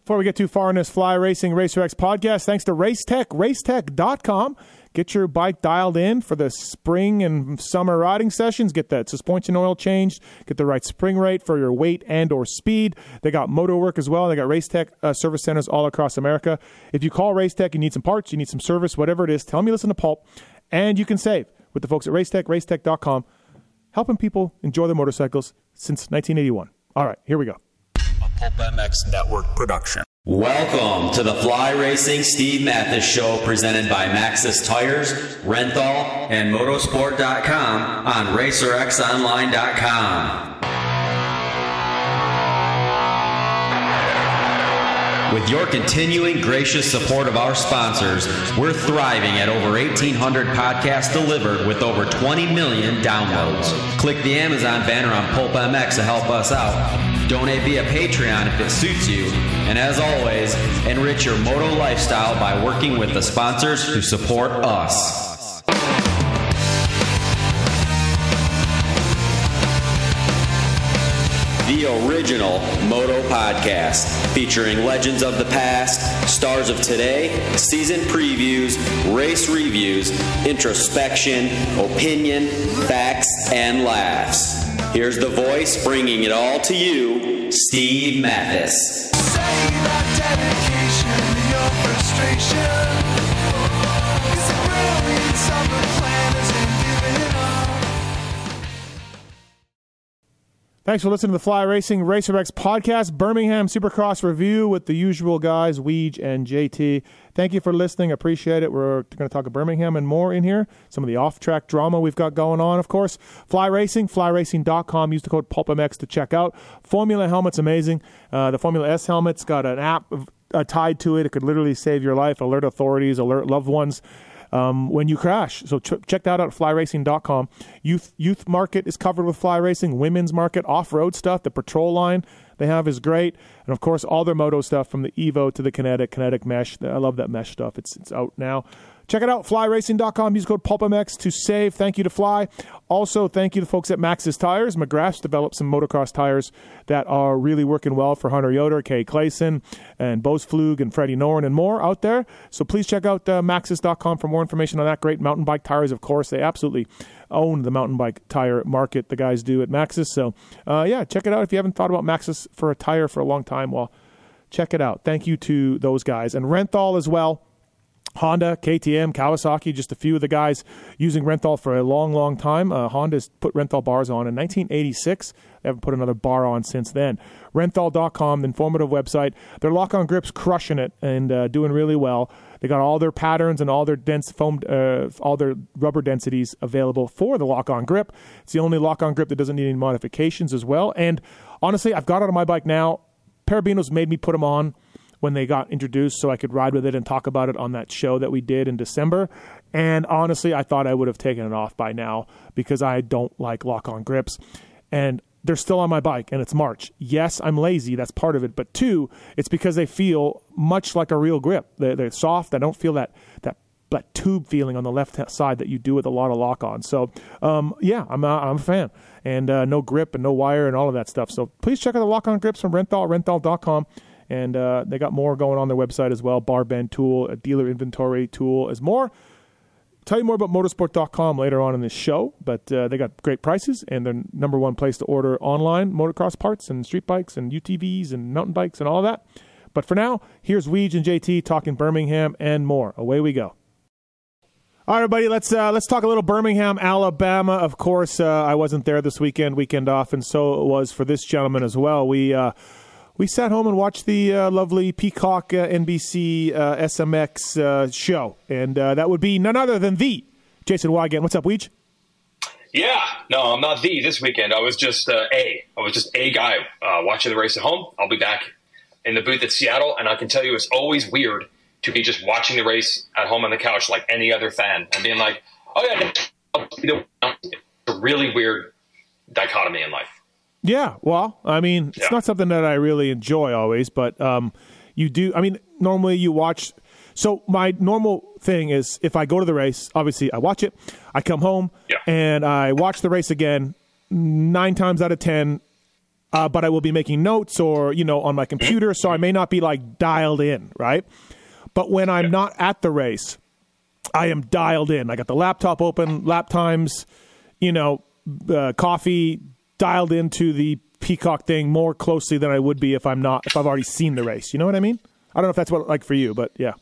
Before we get too far in this Fly Racing Racer X podcast, thanks to Racetech, racetech.com. Get your bike dialed in for the spring and summer riding sessions. Get that suspension oil changed. Get the right spring rate for your weight and or speed. They got motor work as well. They got Racetech service centers all across America. If you call Racetech, you need some parts, you need some service, whatever it is, tell them you listen to Pulp, and you can save with the folks at Racetech, racetech.com, helping people enjoy their motorcycles since 1981. All right, here we go. Pulp MX Network production. Welcome to the Fly Racing Steve Matthes Show, presented by Maxxis Tires, Renthal, and Motorsport.com on RacerXOnline.com. With your continuing gracious support of our sponsors, we're thriving at over 1,800 podcasts delivered with over 20 million downloads. Click the Amazon banner on Pulp MX to help us out. Donate via Patreon if it suits you. And as always, enrich your moto lifestyle by working with the sponsors who support us. The original Moto Podcast, featuring legends of the past, stars of today, season previews, race reviews, introspection, opinion, facts, and laughs. Here's the voice bringing it all to you, Steve Matthes. Say that dedication to your frustration is a brilliant summer plan isn't giving up. Thanks for listening to the Fly Racing Racer X podcast, Birmingham Supercross review with the usual guys, Weege and JT. Thank you for listening. Appreciate it. We're going to talk of Birmingham and more in here. Some of the off-track drama we've got going on, of course. Fly Racing, flyracing.com. Use the code PulpMX to check out. Formula helmet's amazing. The Formula S helmet's got an app tied to it. It could literally save your life, alert authorities, alert loved ones when you crash. So check that out at flyracing.com. Youth market is covered with Fly Racing. Women's market, off-road stuff, the patrol line they have is great. And, of course, all their moto stuff from the Evo to the Kinetic Mesh. I love that mesh stuff. It's out now. Check it out, flyracing.com. Use code PulpMX to save. Thank you to Fly. Also, thank you to folks at Maxxis Tires. McGrath's developed some motocross tires that are really working well for Hunter Yoder, Kay Clayson, and Bose Flug, and Freddie Noren, and more out there. So please check out Maxxis.com for more information on that. Great mountain bike tires, of course. They absolutely own the mountain bike tire market, the guys do at Maxxis. So, yeah, check it out. If you haven't thought about Maxxis for a tire for a long time, well, check it out. Thank you to those guys. And Renthal as well. Honda, KTM, Kawasaki, just a few of the guys using Renthal for a long, long time. Honda's put Renthal bars on in 1986. They haven't put another bar on since then. Renthal.com, the informative website. Their lock-on grips crushing it and doing really well. They got all their patterns and all their dense foam, all their rubber densities available for the lock-on grip. It's the only lock-on grip that doesn't need any modifications as well. And honestly, I've got it on my bike now. Parabinos made me put them on when they got introduced so I could ride with it and talk about it on that show that we did in December. And honestly, I thought I would have taken it off by now because I don't like lock-on grips. And they're still on my bike, and it's March. Yes, I'm lazy. That's part of it. But two, it's because they feel much like a real grip. They're soft. I don't feel that tube feeling on the left side that you do with a lot of lock-on. So, yeah, I'm a fan. And no grip and no wire and all of that stuff. So please check out the lock-on grips from Renthal, renthal.com. And they got more going on their website as well. Bar bend tool, a dealer inventory tool is more. Tell you more about motorsport.com later on in this show. But they got great prices, and they're number one place to order online motocross parts and street bikes and UTVs and mountain bikes and all of that. But for now, here's Weege and JT talking Birmingham and more. Away we go. All right, everybody, let's talk a little Birmingham, Alabama. Of course, I wasn't there this weekend off, and so it was for this gentleman as well. We sat home and watched the lovely Peacock NBC SMX show, and that would be none other than the Jason Wygant. What's up, Weege? Yeah, no, I'm not the this weekend. I was just a guy watching the race at home. I'll be back in the booth at Seattle, and I can tell you it's always weird to be just watching the race at home on the couch like any other fan and being like, oh, yeah, it's a really weird dichotomy in life. Yeah, well, I mean, it's not something that I really enjoy always, but you do. I mean, normally you watch. So my normal thing is if I go to the race, obviously I watch it, I come home, and I watch the race again. 9 times out of 10, but I will be making notes or, on my computer, so I may not be like dialed in, right? But when I'm not at the race, I am dialed in. I got the laptop open, lap times, coffee, dialed into the Peacock thing more closely than I would be if I've already seen the race. You know what I mean? I don't know if that's what like for you, but yeah.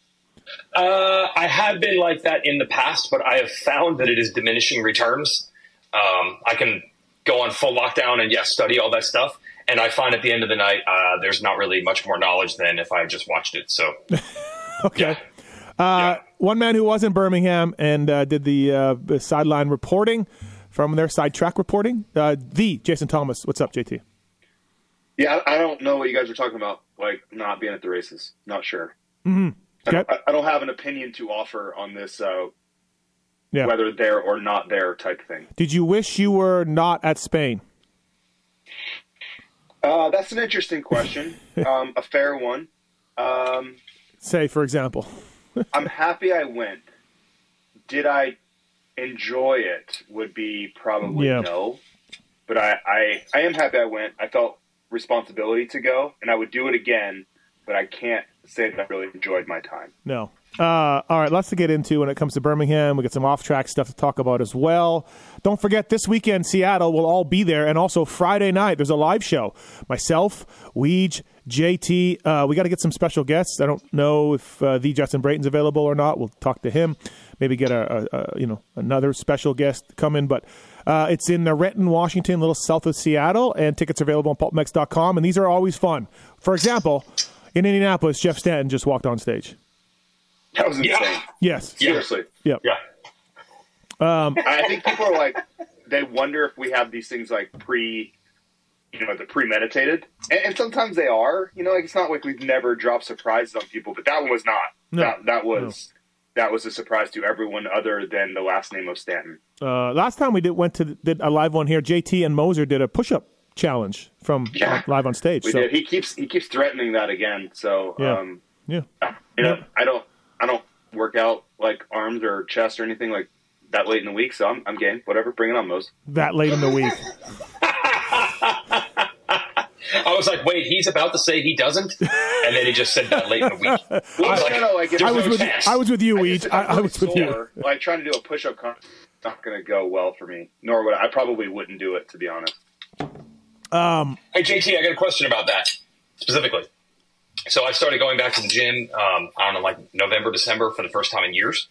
I have been like that in the past, but I have found that it is diminishing returns. I can go on full lockdown and study all that stuff. And I find at the end of the night, there's not really much more knowledge than if I just watched it. So, okay. One man who was in Birmingham and did the sideline reporting from their sidetrack reporting, the Jason Thomas. What's up, JT? Yeah, I don't know what you guys are talking about, like not being at the races. Not sure. Mm-hmm. Okay. I don't have an opinion to offer on this, whether there or not there type thing. Did you wish you were not at Spain? That's an interesting question. A fair one. Say, for example. I'm happy I went. Did I enjoy it? Would be probably no. But I am happy I went. I felt responsibility to go, and I would do it again, but I can't say that I really enjoyed my time. No. All right, lots to get into when it comes to Birmingham. We got some off-track stuff to talk about as well. Don't forget, this weekend, Seattle will all be there, and also Friday night, there's a live show. Myself, Weege, JT. We got to get some special guests. I don't know if the Justin Brayton's available or not. We'll talk to him. Maybe get another special guest come in, but it's in Renton, Washington, a little south of Seattle, and tickets are available on pulpmex.com, and these are always fun. For example, in Indianapolis, Jeff Stanton just walked on stage. That was insane. Yeah. Yes. Seriously. Yep. Yeah. I think people are like, they wonder if we have these things like the premeditated. And sometimes they are. It's not like we've never dropped surprises on people, but that one was not. No. That was a surprise to everyone other than the last name of Stanton. Last time we did a live one here, JT and Moser did a push-up challenge from live on stage. We did. He keeps threatening that again. So I don't work out like arms or chest or anything like that late in the week. So I'm game. Whatever, bring it on, Mose. That late in the week. I was like, wait, he's about to say he doesn't, and then he just said that late in the week. I was with you, Weege. I was with you. Like trying to do a push-up contest is not going to go well for me. Nor would I probably wouldn't do it, to be honest. Hey, JT, I got a question about that specifically. So I started going back to the gym, I don't know, like November, December for the first time in years.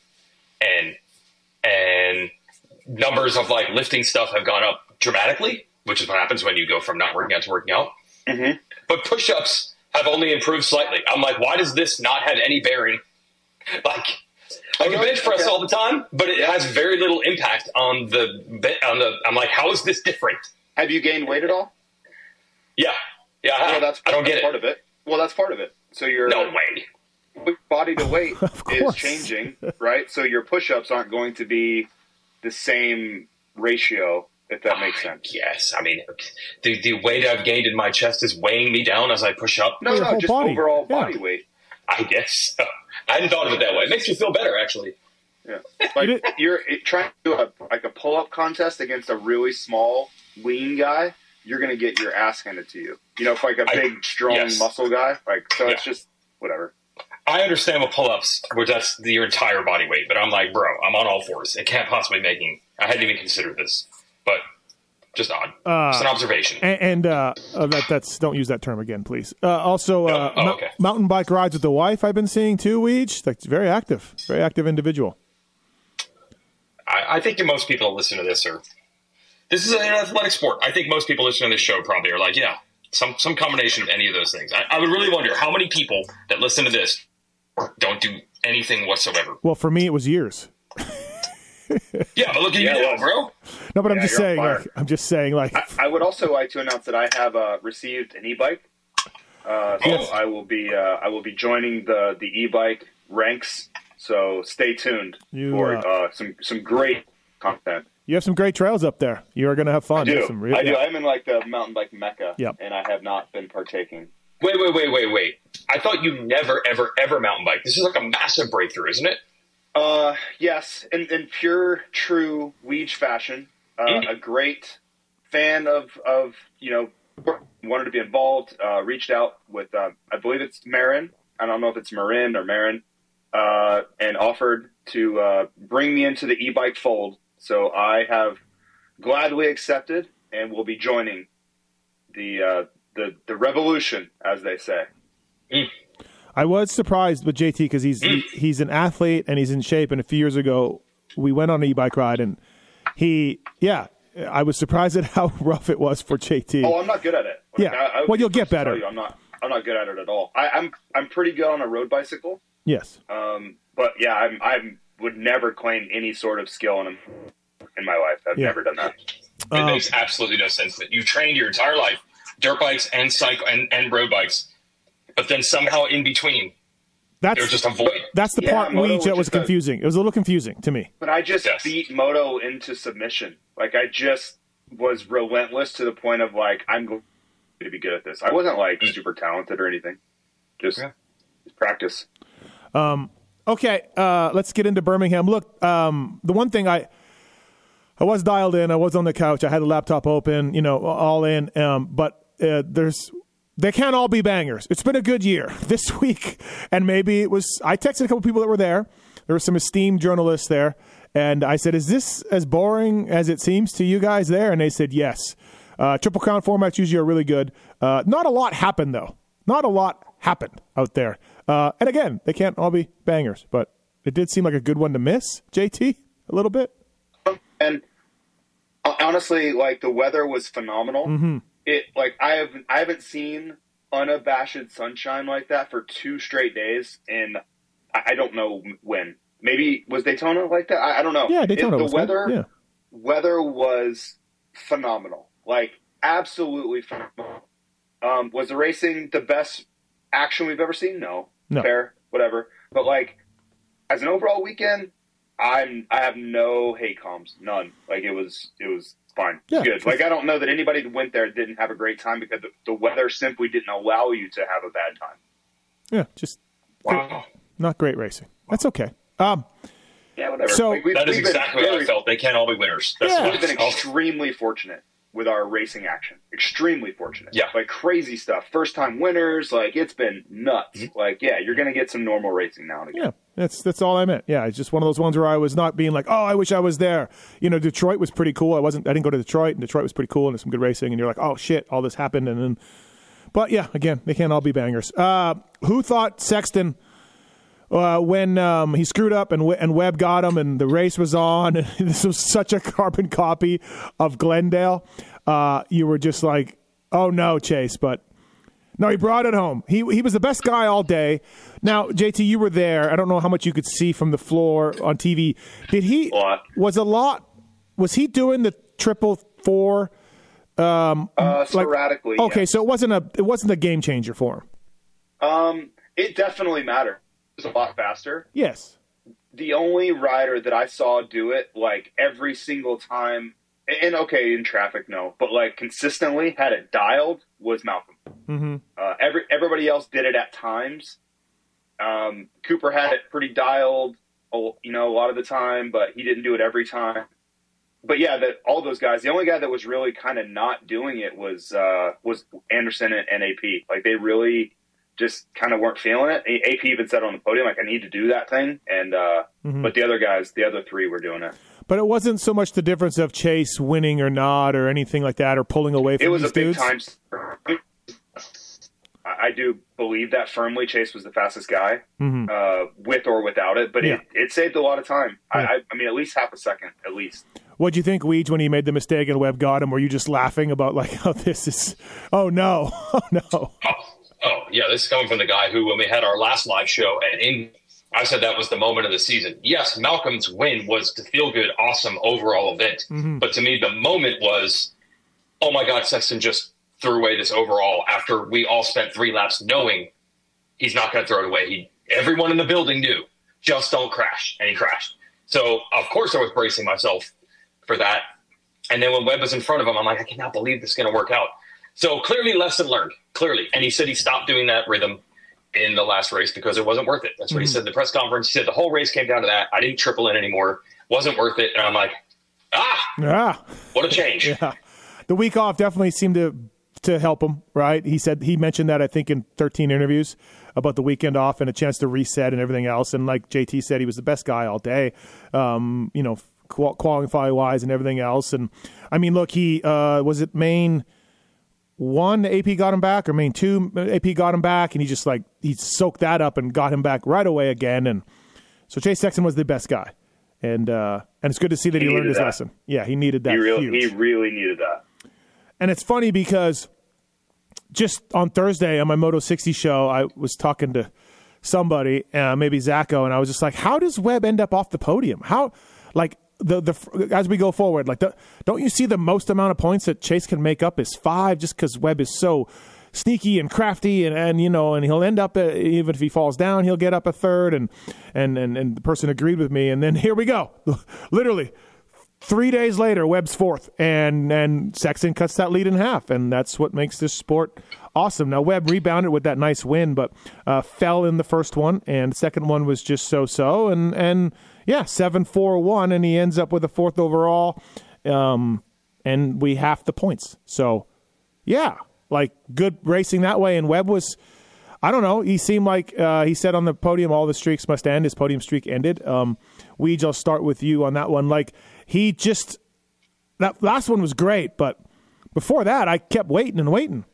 And numbers of like lifting stuff have gone up dramatically, which is what happens when you go from not working out to working out. Mm-hmm. But push-ups have only improved slightly. I'm like, why does this not have any bearing? Like, I can bench press all the time, but it has very little impact on the. I'm like, how is this different? Have you gained weight at all? Yeah. I don't get it. Part of it. Well, that's part of it. So your no way. Body to weight is changing, right? So your push-ups aren't going to be the same ratio, if that makes sense. Yes. I mean, the weight I've gained in my chest is weighing me down as I push up. No, just body. overall body weight. I guess so. I hadn't thought of it that way. It makes me feel better, actually. Yeah. Like you're trying to do a pull-up contest against a really small, lean guy, you're going to get your ass handed to you. If like a big, strong muscle guy. It's just whatever. I understand with pull-ups, where that's your entire body weight, but I'm like, bro, I'm on all fours. It can't possibly I hadn't even considered this, but just odd. Just an observation. And that's don't use that term again, please. Also, okay. Mountain bike rides with the wife I've been seeing too, Weege. Like, very active individual. I think most people that listen to this this is an athletic sport. I think most people listening to this show probably are like, yeah, some combination of any of those things. I would really wonder how many people that listen to this don't do anything whatsoever. Well, for me, it was years. Yeah, but look at you now, bro. No, but I'm just saying. I would also like to announce that I have received an e-bike. I will be joining the e-bike ranks. So stay tuned for some great content. You have some great trails up there. You are going to have fun. I do. I'm in like the mountain bike mecca, and I have not been partaking. Wait. I thought you never, ever, ever mountain bike. This is like a massive breakthrough, isn't it? Yes. In pure, true Weege fashion, a great fan of wanted to be involved, reached out with, I believe it's Marin. I don't know if it's Marin or Marin, and offered to bring me into the e-bike fold. So I have gladly accepted and will be joining the revolution, as they say. I was surprised with JT because he's an athlete and he's in shape. And a few years ago, we went on an e-bike ride, and I was surprised at how rough it was for JT. Oh, I'm not good at it. Yeah, well, you'll get better. I'm not good at it at all. I'm pretty good on a road bicycle. Yes. But yeah, I would never claim any sort of skill in my life. I've never done that. It makes absolutely no sense that you've trained your entire life, dirt bikes and cycle and road bikes, but then somehow in between, there's just a void. That's the part that was confusing. It was a little confusing to me. But I just beat Moto into submission. Like, I just was relentless to the point of, like, I'm going to be good at this. I wasn't, like, super talented or anything. Just practice. Okay, let's get into Birmingham. Look, the one thing I was dialed in. I was on the couch. I had the laptop open, all in. But they can't all be bangers. It's been a good year this week, and maybe it was. I texted a couple people that were there. There were some esteemed journalists there, and I said, "Is this as boring as it seems to you guys there?" And they said, "Yes." Triple Crown formats usually are really good. Not a lot happened though. Not a lot happened out there. And again, they can't all be bangers, but it did seem like a good one to miss, JT, a little bit. And honestly, like, the weather was phenomenal. Mm-hmm. I haven't seen unabashed sunshine like that for 2 straight days, and I don't know when. Maybe was Daytona like that? I don't know. Yeah, Daytona was weather. Good. Yeah. Weather was phenomenal, like absolutely phenomenal. Was the racing the best action we've ever seen? No. Fair, whatever. But, like, as an overall weekend, I have no hate comms, none. Like, it was fine. Yeah, good. Like, I don't know that anybody that went there didn't have a great time because the weather simply didn't allow you to have a bad time. Yeah, just not great racing. That's okay. Yeah, whatever. So that is exactly what I felt. They can't all be winners. We've been extremely fortunate with our racing action. Extremely fortunate. Yeah. Like, crazy stuff. First time winners. Like, it's been nuts. Mm-hmm. Like, yeah, you're going to get some normal racing now and again. Yeah, that's all I meant. Yeah, it's just one of those ones where I was not being like, oh, I wish I was there. Detroit was pretty cool. I didn't go to Detroit, and Detroit was pretty cool, and there's some good racing, and you're like, oh shit, all this happened, and then. But yeah, again, they can't all be bangers. Who thought Sexton? When he screwed up and Webb got him and the race was on, and this was such a carbon copy of Glendale, you were just like, oh no, Chase. But no, he brought it home. He was the best guy all day. Now, JT, you were there. I don't know how much you could see from the floor on TV. Was he doing the 444? Sporadically. Okay, yes. So it wasn't a game changer for him. It definitely mattered. It was a lot faster. Yes. The only rider that I saw do it, like, every single time, and okay, in traffic, no, but, like, consistently had it dialed, was Malcolm. Mm-hmm. Everybody else did it at times. Cooper had it pretty dialed, a lot of the time, but he didn't do it every time. But yeah, all those guys. The only guy that was really kind of not doing it was Anderson and AP. Like, they really just kind of weren't feeling it. AP even said on the podium, like, I need to do that thing. And but the other guys, the other 3 were doing it. But it wasn't so much the difference of Chase winning or not or anything like that or pulling away from these dudes. It was a big time. I do believe that firmly. Chase was the fastest guy, with or without it. But it saved a lot of time. Yeah. I mean, at least half a second, at least. What'd you think, Weege, when he made the mistake and Webb got him? Were you just laughing about, like, how this is – oh, no. Oh, no. Oh, yeah, this is coming from the guy who, when we had our last live show, I said that was the moment of the season. Yes, Malcolm's win was the feel-good, awesome overall event. Mm-hmm. But to me, the moment was, oh, my God, Sexton just threw away this overall after we all spent 3 laps knowing he's not going to throw it away. Everyone in the building knew, just don't crash, and he crashed. So, of course, I was bracing myself for that. And then when Webb was in front of him, I'm like, I cannot believe this is going to work out. So clearly lesson learned, clearly. And he said he stopped doing that rhythm in the last race because it wasn't worth it. That's what he said in the press conference. He said the whole race came down to that. I didn't triple in anymore. Wasn't worth it. And I'm like, what a change. Yeah. The week off definitely seemed to to help him, right? He mentioned that, I think, in 13 interviews about the weekend off and a chance to reset and everything else. And like JT said, he was the best guy all day, qualify-wise and everything else. And, I mean, look, he was it Maine 1, AP got him back, or Maine 2, AP got him back, and he just, like, he soaked that up and got him back right away again. And so Chase Sexton was the best guy. And it's good to see that he learned his lesson. Yeah, he needed that. He really needed that. And it's funny because just on Thursday on my Moto 60 show, I was talking to somebody, maybe Zacho, and I was just like, how does Webb end up off the podium? How, like, as we go forward, like, don't you see the most amount of points that Chase can make up is 5 just because Webb is so sneaky and crafty, and he'll end up, even if he falls down, he'll get up a third, and the person agreed with me, and then here we go. Literally 3 days later, Webb's 4th, and Sexton cuts that lead in half, and that's what makes this sport awesome. Now, Webb rebounded with that nice win, but fell in the first one, and the second one was just so-so, and 7-4-1, and he ends up with a 4th overall, and we half the points. So, yeah, like, good racing that way, and Webb was, I don't know, he seemed like, he said on the podium, all the streaks must end. His podium streak ended. Weege, I'll start with you on that one. Like, that last one was great, but before that, I kept waiting and waiting.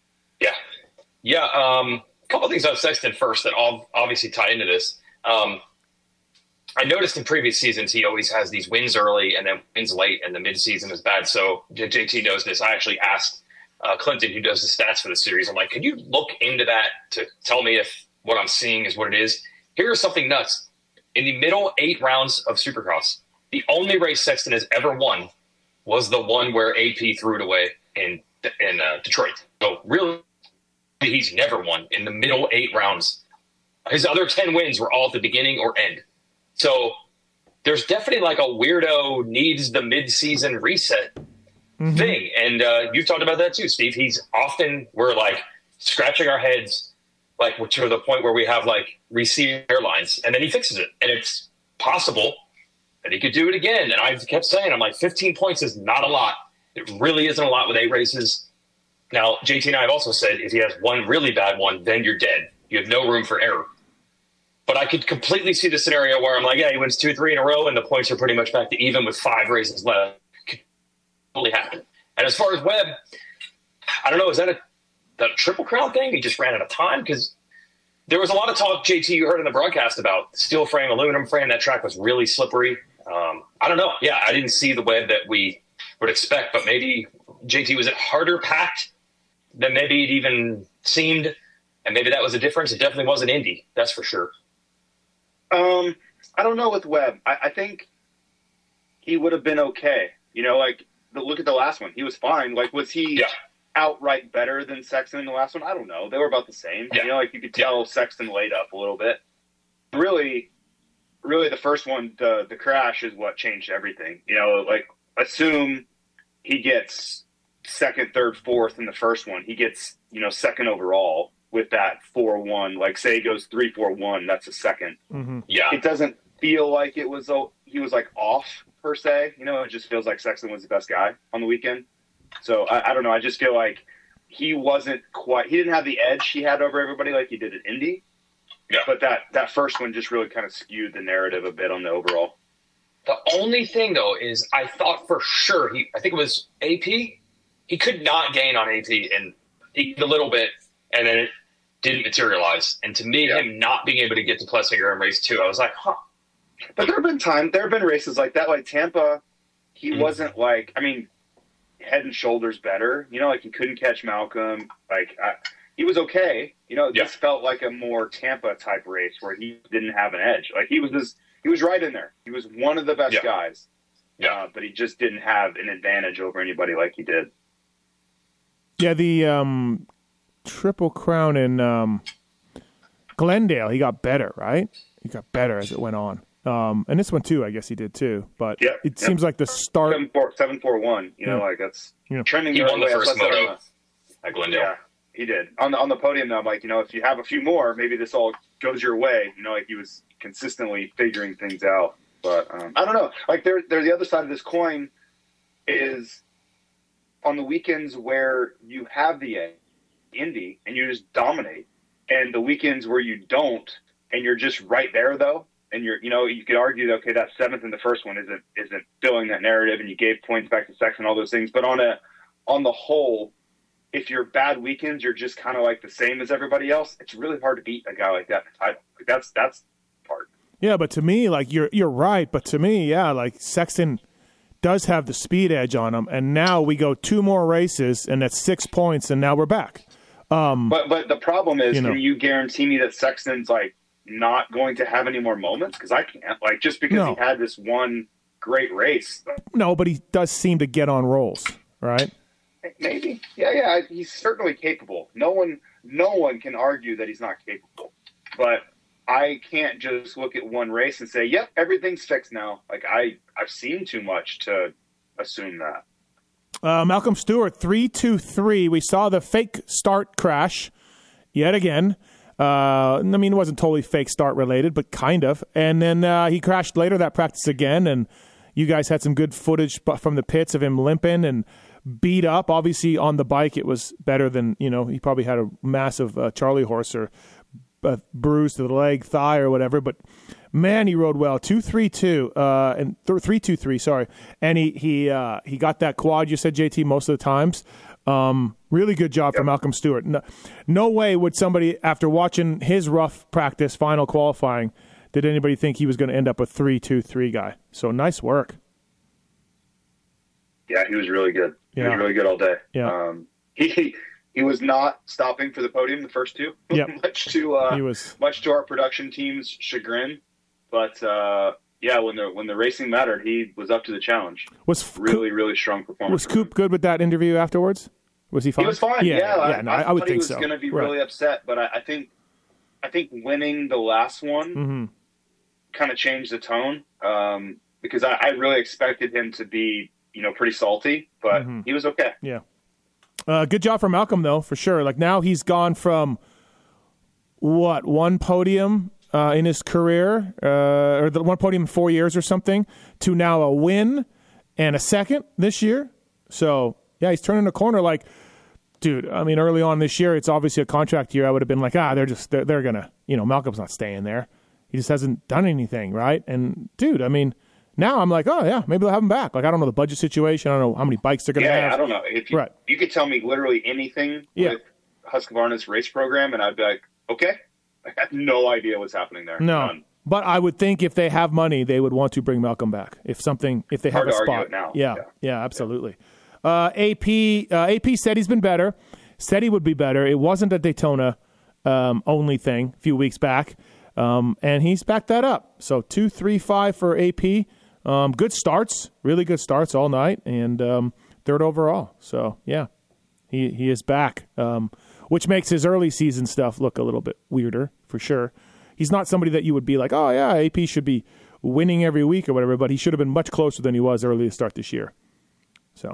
Yeah. A couple of things on Sexton first that all obviously tie into this. I noticed in previous seasons he always has these wins early and then wins late, and the mid-season is bad. So JT knows this. I actually asked Clinton, who does the stats for the series, I'm like, could you look into that to tell me if what I'm seeing is what it is? Here's something nuts. In the middle 8 rounds of Supercross, the only race Sexton has ever won was the one where AP threw it away in Detroit. So really, he's never won in the middle 8 rounds. His other 10 wins were all at the beginning or end. So there's definitely like a weirdo needs the mid-season reset thing. And you've talked about that too, Steve. We're like scratching our heads, like to the point where we have like receding hairlines, and then he fixes it. And it's possible that he could do it again. And I kept saying, I'm like, 15 points is not a lot. It really isn't a lot with 8 races. Now, JT and I have also said if he has one really bad one, then you're dead. You have no room for error. But I could completely see the scenario where I'm like, yeah, he wins 2-3 in a row, and the points are pretty much back to even with 5 races left. Could totally happen. And as far as Webb, I don't know, is that a Triple Crown thing? He just ran out of time? Because there was a lot of talk, JT, you heard in the broadcast about steel frame, aluminum frame. That track was really slippery. I don't know. Yeah, I didn't see the Webb that we would expect, but maybe, JT, was it harder packed than maybe it even seemed? And maybe that was a difference. It definitely wasn't Indy, that's for sure. I don't know with Webb. I think he would have been okay. Like, look at the last one. He was fine. Like, was he outright better than Sexton in the last one? I don't know. They were about the same. Yeah. Like, you could tell Sexton laid up a little bit. Really, the first one, the crash is what changed everything. Like, assume he gets 2nd, 3rd, 4th in the first one. He gets, 2nd overall with that 4-1. Like, say he goes 3-4-1, that's a 2nd. Mm-hmm. Yeah. It doesn't feel like he was like off per se. It just feels like Sexton was the best guy on the weekend. So I don't know. I just feel like he didn't have the edge he had over everybody like he did at Indy. Yeah. But that first one just really kind of skewed the narrative a bit on the overall. The only thing, though, is I thought for sure I think it was AP. He could not gain on AP, and he did a little bit, and then it didn't materialize. And to me, him not being able to get to Plessinger in race 2, I was like, huh. But there have been races like that, like Tampa. He wasn't like, head and shoulders better. Like, he couldn't catch Malcolm. Like, he was okay. This felt like a more Tampa type race where he didn't have an edge. Like, he was right in there. He was one of the best guys. Yeah. But he just didn't have an advantage over anybody like he did. Yeah, the Triple Crown in Glendale, he got better, right? He got better as it went on. And this one too, I guess he did too. But it seems like the start 7-4-1. Like that's trending. He won the first moto at Glendale. Yeah, he did on the podium. Though, I'm like, if you have a few more, maybe this all goes your way. Like, he was consistently figuring things out. But I don't know. Like, there's the other side of this coin is on the weekends where you have the Indy and you just dominate, and the weekends where you don't and you're just right there though, and you could argue that, okay, that seventh in the first one isn't filling that narrative, and you gave points back to Sexton, all those things. But on the whole, if you're bad weekends, you're just kind of like the same as everybody else. It's really hard to beat a guy like that in the title. Like that's the part. Yeah, but to me, like you're right. But to me, yeah, like Sexton does have the speed edge on him, and now we go 2 more races, and that's 6 points, and now we're back. But the problem is, can you guarantee me that Sexton's like not going to have any more moments? Because I can't. Like just because he had this one great race. No, but he does seem to get on rolls, right? Maybe. Yeah. He's certainly capable. No one can argue that he's not capable. But I can't just look at one race and say, yep, everything's fixed now. Like I've seen too much to assume that. Malcolm Stewart, 3-2-3. We saw the fake start crash yet again. I mean, it wasn't totally fake start related, but kind of. And then he crashed later that practice again, and you guys had some good footage from the pits of him limping and beat up. Obviously, on the bike, it was better than, he probably had a massive Charlie horse or bruise to the leg, thigh, or whatever. But man, he rode well. 2-3-2 and 3-2-3. Sorry, and he got that quad. You said, JT, most of the times. Really good job for Malcolm Stewart. No way would somebody, after watching his rough practice final qualifying, did anybody think he was going to end up a 3-2-3 guy. So nice work. Yeah, he was really good. He was really good all day. Yeah. He was not stopping for the podium the first two, much to our production team's chagrin. But when the racing mattered, he was up to the challenge. Was really strong performance. Was Coop good with that interview afterwards? Was he fine? He was fine. I would think so. He was going to be really upset, but I think winning the last one kind of changed the tone, because I really expected him to be pretty salty, but he was okay. Yeah. Good job for Malcolm, though, for sure. Like, now he's gone from, one podium in his career, or the one podium in 4 years or something, to now a win and a second this year. So, yeah, he's turning a corner. Like, dude, I mean, early on this year, it's obviously a contract year. I would have been like, they're going to, Malcolm's not staying there. He just hasn't done anything, right? And, dude, I mean, now I'm like, oh, yeah, maybe they'll have him back. Like, I don't know the budget situation. I don't know how many bikes they're going to have. Yeah, I don't know. If you could tell me literally anything with Husqvarna's race program, and I'd be like, okay. I have no idea what's happening there. No. None. But I would think if they have money, they would want to bring Malcolm back. If they have a spot. Now. Yeah, absolutely. AP said he's been better. Said he would be better. It wasn't a Daytona only thing a few weeks back. And he's backed that up. So 2-3-5 for AP. Good starts, really good starts all night, and third overall. So, yeah, he is back, which makes his early season stuff look a little bit weirder, for sure. He's not somebody that you would be like, oh, yeah, AP should be winning every week or whatever, but he should have been much closer than he was early to start this year. So,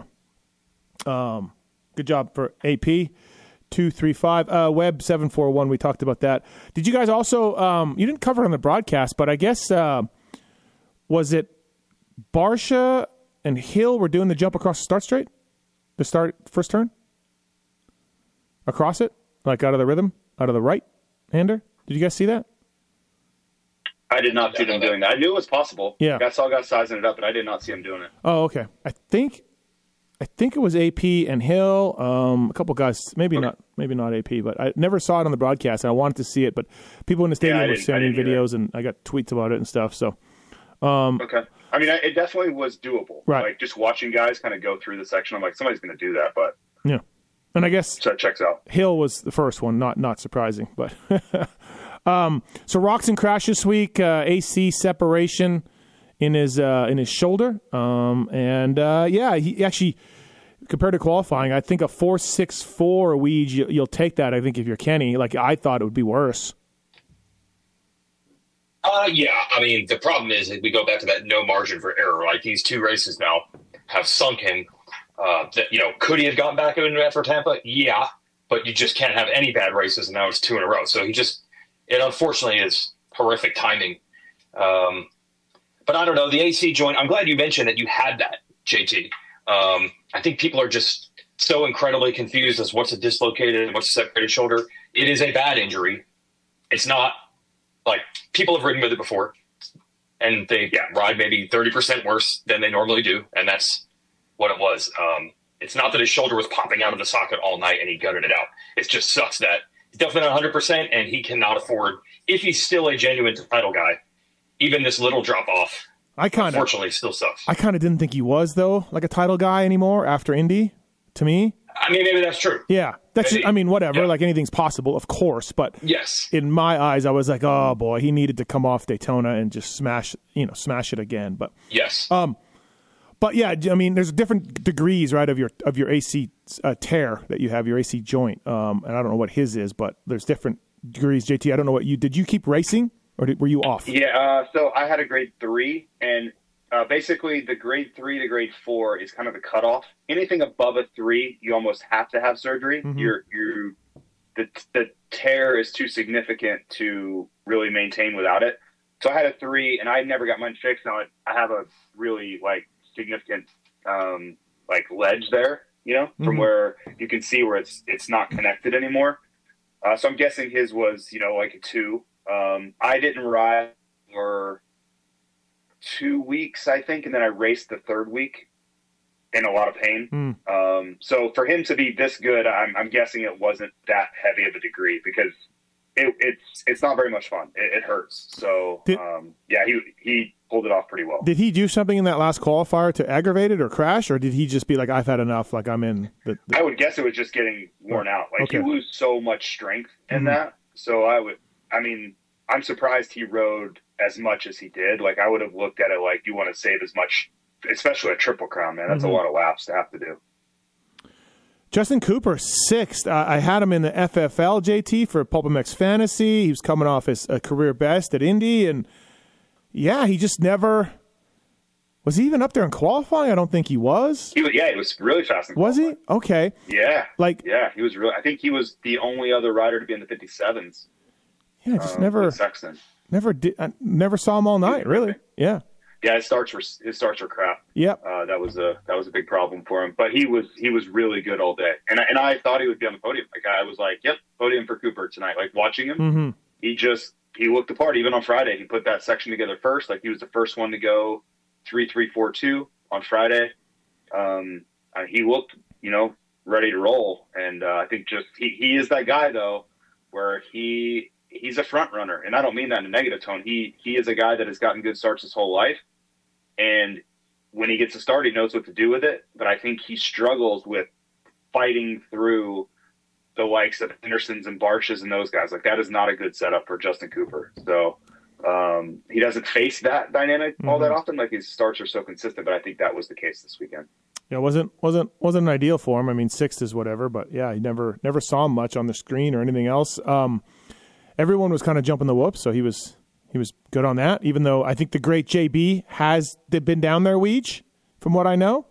good job for AP. 2-3-5. Web 741, we talked about that. Did you guys also, you didn't cover it on the broadcast, but I guess, was it Barsha and Hill were doing the jump across the start straight? The first turn? Across it? Like out of the rhythm? Out of the right-hander? Did you guys see that? I did not see them doing that. I knew it was possible. Yeah. I saw guys sizing it up, but I did not see them doing it. Oh, okay. I think it was AP and Hill. A couple guys, maybe not AP, but I never saw it on the broadcast. And I wanted to see it, but people in the stadium were sending videos, and I got tweets about it and stuff. So, okay. I mean, it definitely was doable. Right. Like just watching guys kind of go through the section, I'm like, somebody's going to do that, but yeah. And I guess so it checks out. Hill was the first one, not surprising, but so Roczen crashed this week, AC separation in his shoulder, he actually, compared to qualifying, I think a 4.64 Weege, you'll take that. I think if you're Kenny, like I thought it would be worse. Yeah, I mean, the problem is that we go back to that no margin for error. Like these two races now have sunk him. Could he have gotten back in after Tampa? Yeah, but you just can't have any bad races, and now it's 2 in a row. So it unfortunately is horrific timing. But I don't know, the AC joint, I'm glad you mentioned that you had that, JT. I think people are just so incredibly confused as what's a dislocated and what's a separated shoulder. It is a bad injury. It's not like people have ridden with it before, and they ride maybe 30% worse than they normally do, and that's what it was. It's not that his shoulder was popping out of the socket all night and he gutted it out. It just sucks that he's definitely not 100%, and he cannot afford, if he's still a genuine title guy, even this little drop off. Unfortunately, still sucks. I kind of didn't think he was, though, like a title guy anymore after Indy, to me. I mean, maybe that's true. Yeah. I mean, whatever. Yeah. Like, anything's possible, of course. But yes, in my eyes, I was like, oh, boy, he needed to come off Daytona and just smash it again. But yes. But, yeah, I mean, there's different degrees, right, of your AC tear that you have, your AC joint. And I don't know what his is, but there's different degrees. JT, I don't know what did you keep racing? Or were you off? Yeah, so I had a grade 3, and basically the grade 3 to grade 4 is kind of the cutoff. Anything above a 3, you almost have to have surgery. Mm-hmm. The tear is too significant to really maintain without it. So I had a 3, and I never got mine fixed. Now I have a really significant ledge there, from where you can see where it's not connected anymore. So I'm guessing his was like a 2. I didn't ride for 2 weeks, I think, and then I raced the third week in a lot of pain. So for him to be this good, I'm guessing it wasn't that heavy of a degree, because it's not very much fun. It hurts. So he pulled it off pretty well. Did he do something in that last qualifier to aggravate it or crash, or did he just be like, I've had enough, like I'm in? I would guess it was just getting worn out. Okay. You lose so much strength in that. So I'm surprised he rode as much as he did. Like, I would have looked at it like, you want to save as much, especially a Triple Crown, man. That's a lot of laps to have to do. Justin Cooper, 6th. I had him in the FFL, JT, for PulpMX Fantasy. He was coming off his career best at Indy, and he just never – was he even up there in qualifying? I don't think he was. He was really fast in qualifying. Was he? Okay. Yeah. He was really – I think he was the only other rider to be in the 57s. Yeah, just never saw him all night, really. Yeah. Yeah, his starts were crap. Yep. That was a big problem for him. But he was really good all day, and I thought he would be on the podium. Like, I was like, yep, podium for Cooper tonight. Like, watching him, he looked the part. Even on Friday, he put that section together first. Like, he was the first one to go 3.342 on Friday. He looked ready to roll, and I think just he is that guy though, where he's a front runner, and I don't mean that in a negative tone. He is a guy that has gotten good starts his whole life, and when he gets a start, he knows what to do with it. But I think he struggles with fighting through the likes of Hendersons and Barches and those guys. Like, that is not a good setup for Justin Cooper. So he doesn't face that dynamic all that often. Like, his starts are so consistent, but I think that was the case this weekend. Yeah, wasn't an ideal for him. I mean, 6th is whatever, but yeah, he never saw him much on the screen or anything else. Everyone was kind of jumping the whoops, so he was good on that, even though I think the great JB has been down there, Weege, from what I know.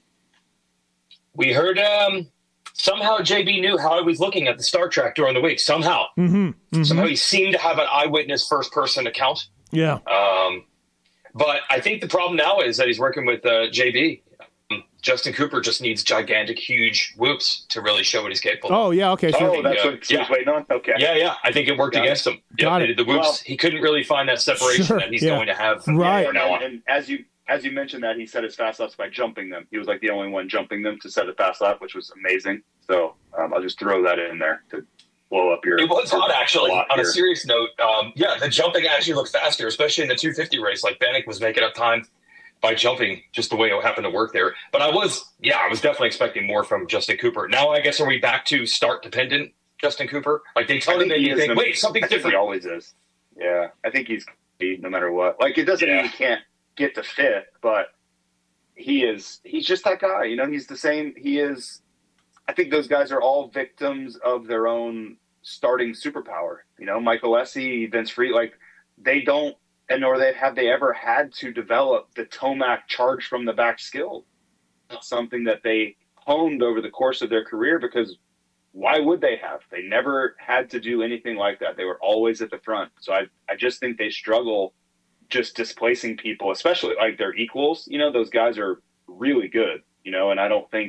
We heard somehow JB knew how he was looking at the Star Trek during the week. Somehow. Somehow he seemed to have an eyewitness first-person account. Yeah. But I think the problem now is that he's working with JB. Justin Cooper just needs gigantic, huge whoops to really show what he's capable of. Oh, yeah, okay. Sure. Oh, that's what he was waiting on? Okay. Yeah. I think it worked against him. Got it. The whoops, he couldn't really find that separation that he's going to have from now on. And as you mentioned that, he set his fast laps by jumping them. He was like the only one jumping them to set a fast lap, which was amazing. So I'll just throw that in there to blow up your... It was hot, actually. On a serious note, the jumping actually looked faster, especially in the 250 race. Like, Bannock was making up time by jumping, just the way it happened to work there. But I was definitely expecting more from Justin Cooper. Now, I guess, are we back to start-dependent Justin Cooper? Like, they tell him that you think, wait, something's different. He always is. Yeah, I think he's no matter what. Like, it doesn't mean he can't get to 5th, but he's just that guy. He's the same. He is. I think those guys are all victims of their own starting superpower. Michael Lessie, Vince Free, like, they don't, and nor have they ever had to develop the Tomac charge from the back skill. It's something that they honed over the course of their career, because why would they have? They never had to do anything like that. They were always at the front. So I just think they struggle just displacing people, especially like their equals. Those guys are really good, and I don't think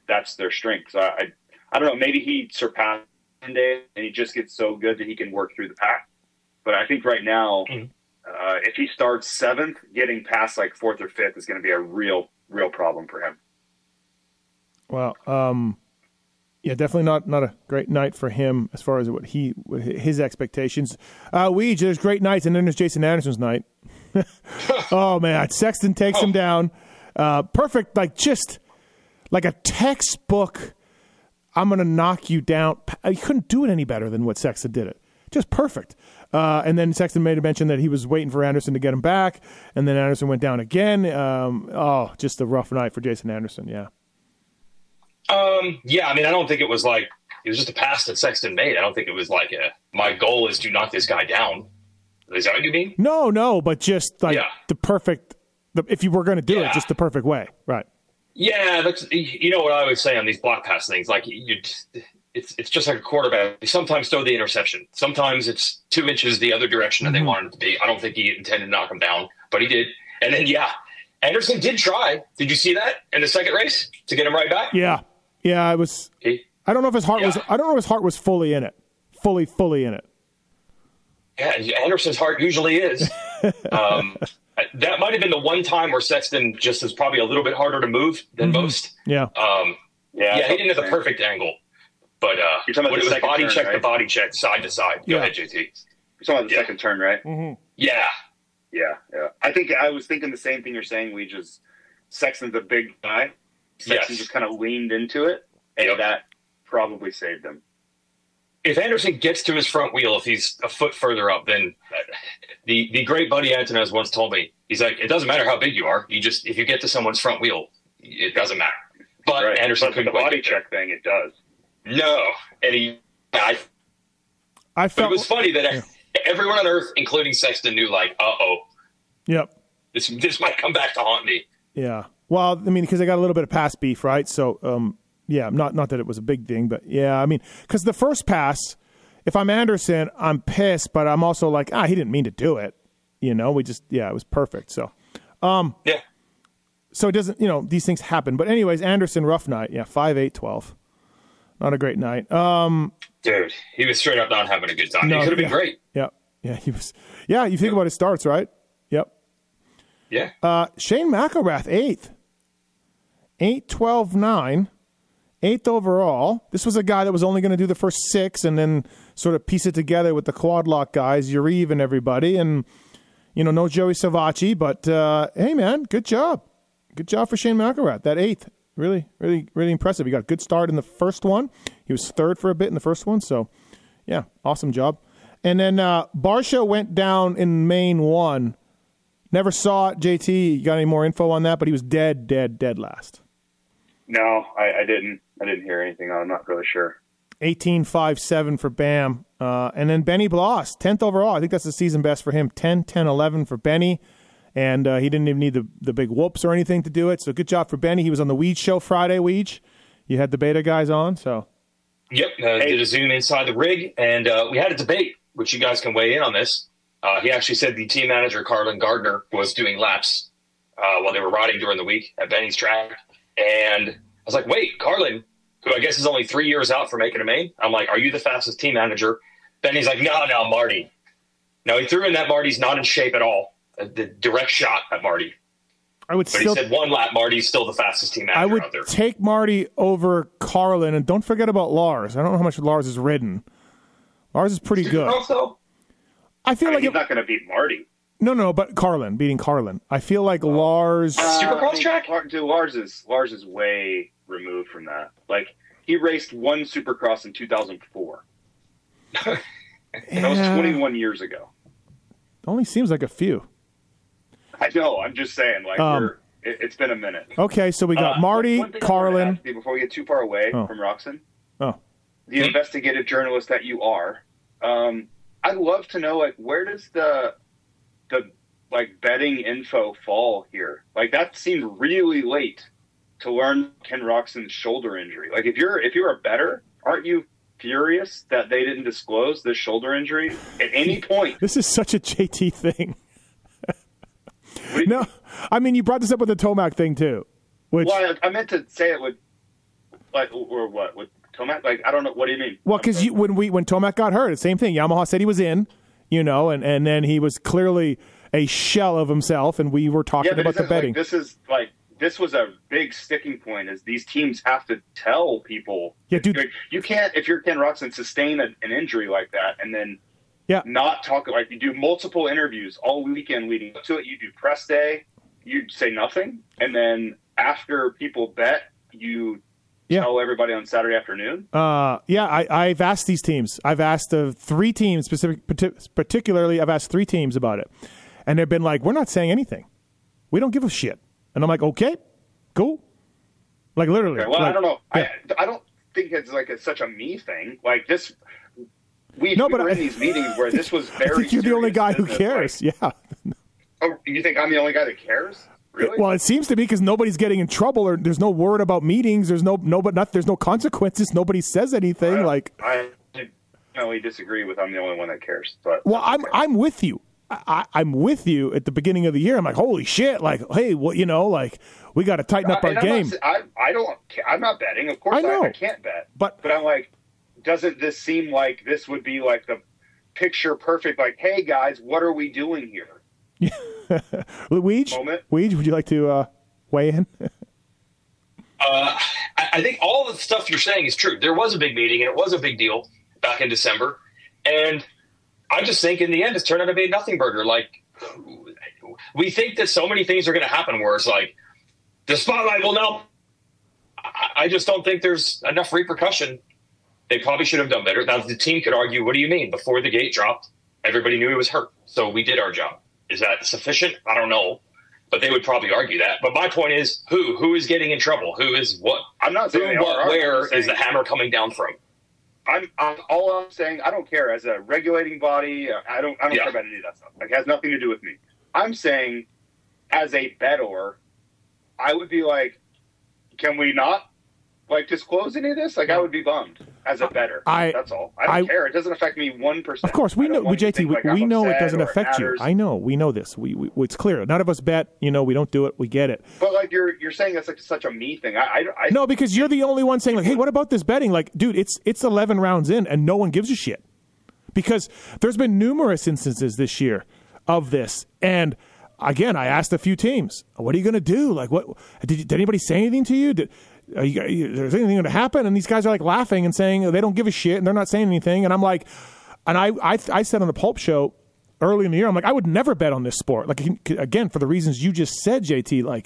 that's their strength. So I don't know. Maybe he surpassed Monday and he just gets so good that he can work through the pack. But I think right now, if he starts 7th, getting past like 4th or 5th is going to be a real problem for him. Well, yeah, definitely not a great night for him as far as his expectations. There's great nights, and then there's Jason Anderson's night. Oh man, Sexton takes him down. Perfect, just like a textbook. I'm going to knock you down. You couldn't do it any better than what Sexton did it. Just perfect. And then Sexton made a mention that he was waiting for Anderson to get him back, and then Anderson went down again. Just a rough night for Jason Anderson, yeah. Yeah, I mean, I don't think it was it was just a pass that Sexton made. I don't think it was my goal is to knock this guy down. Is that what you mean? No, but just the perfect, if you were going to do it, just the perfect way, right? Yeah, that's what I always say on these block pass things. It's just like a quarterback. They sometimes throw the interception. Sometimes it's 2 inches the other direction than they wanted it to be. I don't think he intended to knock him down, but he did. And then, Anderson did try. Did you see that in the second race to get him right back? Yeah, it was. I don't know if his heart was. I don't know if his heart was fully in it, fully in it. Yeah, Anderson's heart usually is. That might have been the one time where Sexton just is probably a little bit harder to move than most. Yeah. He didn't have the perfect angle. But you're talking about when it was body check to body check, side to side. Go ahead, JT. You're talking about the second turn, right? Mm-hmm. Yeah. I think I was thinking the same thing you're saying. Sexton's a big guy. Sexton just kind of leaned into it, and that probably saved him. If Anderson gets to his front wheel, if he's a foot further up, then the great Buddy Antonez once told me, he's like, it doesn't matter how big you are. If you get to someone's front wheel, it doesn't matter. But Anderson couldn't the body check thing, it does. No. And I felt it was funny that everyone on earth, including Sexton, knew Yep. This might come back to haunt me. Yeah. Well, I mean, because they got a little bit of pass beef, right? So, not that it was a big thing, but I mean, because the first pass, if I'm Anderson, I'm pissed, but I'm also like, he didn't mean to do it. We just, it was perfect. So, so it doesn't, these things happen. But anyways, Anderson, rough night. Yeah, 5-8-12. Not a great night. Dude, he was straight up not having a good time. No, he could have been great. Yeah, he was. Yeah, you think about his starts, right? Yep. Yeah. Shane McElrath, 8th. 8-12-9. 8th overall. This was a guy that was only going to do the first 6 and then sort of piece it together with the quad lock guys, Uriv and everybody. And, no Joey Savacci, but hey, man, good job. Good job for Shane McElrath. That 8th. Really, really, really impressive. He got a good start in the first one. He was 3rd for a bit in the first one. So, yeah, awesome job. And then Barsha went down in main 1. Never saw it. JT, you got any more info on that? But he was dead last. No, I didn't. I didn't hear anything. I'm not really sure. 18-5-7 for Bam. And then Benny Bloss, 10th overall. I think that's the season best for him. 10-10-11 for Benny. And he didn't even need the big whoops or anything to do it. So good job for Benny. He was on the Weege show Friday, Weege. You had the beta guys on, so. Yep, did a Zoom inside the rig, and we had a debate, which you guys can weigh in on this. He actually said the team manager, Carlin Gardner, was doing laps while they were riding during the week at Benny's track. And I was like, wait, Carlin, who I guess is only 3 years out for making a main? I'm like, are you the fastest team manager? Benny's like, no, Marty. No, he threw in that Marty's not in shape at all. The direct shot at Marty. He said one lap, Marty's still the fastest team manager out there. I would take Marty over Carlin, and don't forget about Lars. I don't know how much Lars has ridden. Lars is pretty good. I feel like he's not going to beat Marty. No, but beating Carlin. I feel like Lars. Supercross track? Dude, Lars is way removed from that. Like, he raced one Supercross in 2004. That was 21 years ago. Only seems like a few. I know. I'm just saying. It's been a minute. Okay, so we got Marty, Carlin. Before we get too far away from Roczen, the investigative journalist that you are, I'd love to know, where does the betting info fall here? That seemed really late to learn Ken Roczen's shoulder injury. If you're a bettor, aren't you furious that they didn't disclose this shoulder injury at any point? This is such a JT thing. No, I mean, you brought this up with the Tomac thing too. Well, I meant to say it with Like, or what? With Tomac? Like, I don't know. What do you mean? Well, because when Tomac got hurt, the same thing. Yamaha said he was in, and then he was clearly a shell of himself, and we were talking about the betting. This was a big sticking point. Is these teams have to tell people? Yeah, dude. You can't, if you're Ken Roczen, sustain an injury like that and then not talk. Like, you do multiple interviews all weekend leading up to it. You do press day. You say nothing, and then after people bet, you tell everybody on Saturday afternoon. I've asked these teams. I've asked 3 teams particularly. I've asked 3 teams about it, and they've been like, "We're not saying anything. We don't give a shit." And I'm like, "Okay, cool." Like, literally. Okay, well, like, I don't know. Yeah. I don't think it's like such a me thing. Like this. We were in these meetings where this was very. I think you're the only guy who business. cares. Like, oh, you think I'm the only guy that cares? Really? Well, it seems to be because nobody's getting in trouble, or there's no word about meetings. There's there's no consequences. Nobody says anything. I definitely disagree with I'm the only one that cares. But I'm with you. I'm with you at the beginning of the year. I'm like, holy shit! Like, hey, like we got to tighten up our game. I'm not betting. Of course, I can't bet. But I'm like, doesn't this seem like this would be like the picture perfect? Like, hey guys, what are we doing here? Weege, would you like to weigh in? I think all the stuff you're saying is true. There was a big meeting, and it was a big deal back in December. And I just think in the end, it's turned out to be a nothing burger. Like, we think that so many things are going to happen where it's like, the spotlight will now. I just don't think there's enough repercussion. They probably should have done better. Now, the team could argue, what do you mean? Before the gate dropped, everybody knew he was hurt. So we did our job. Is that sufficient? I don't know. But they would probably argue that. But my point is, who is getting in trouble? Who is what? I'm not saying where is the hammer coming down from? All I'm saying, I don't care. As a regulating body, I don't care about any of that stuff. Like, it has nothing to do with me. I'm saying, as a bettor, I would be like, can we not disclose any of this? Like, I would be bummed as a bettor. That's all. I don't care. It doesn't affect me 1%. Of course, we know, JT. We know it doesn't affect you. I know. We know this. It's clear. None of us bet. We don't do it. We get it. But like you're saying, that's like such a me thing. No, because you're the only one saying like, hey, what about this betting? Like, dude, it's 11 rounds in, and no one gives a shit. Because there's been numerous instances this year of this, and again, I asked a few teams, what are you going to do? Like, what did anybody say anything to you? There's anything going to happen? And these guys are like laughing and saying they don't give a shit and they're not saying anything. And I'm like, and I said on the Pulp Show early in the year, I'm like, I would never bet on this sport. Like, again, for the reasons you just said, JT, like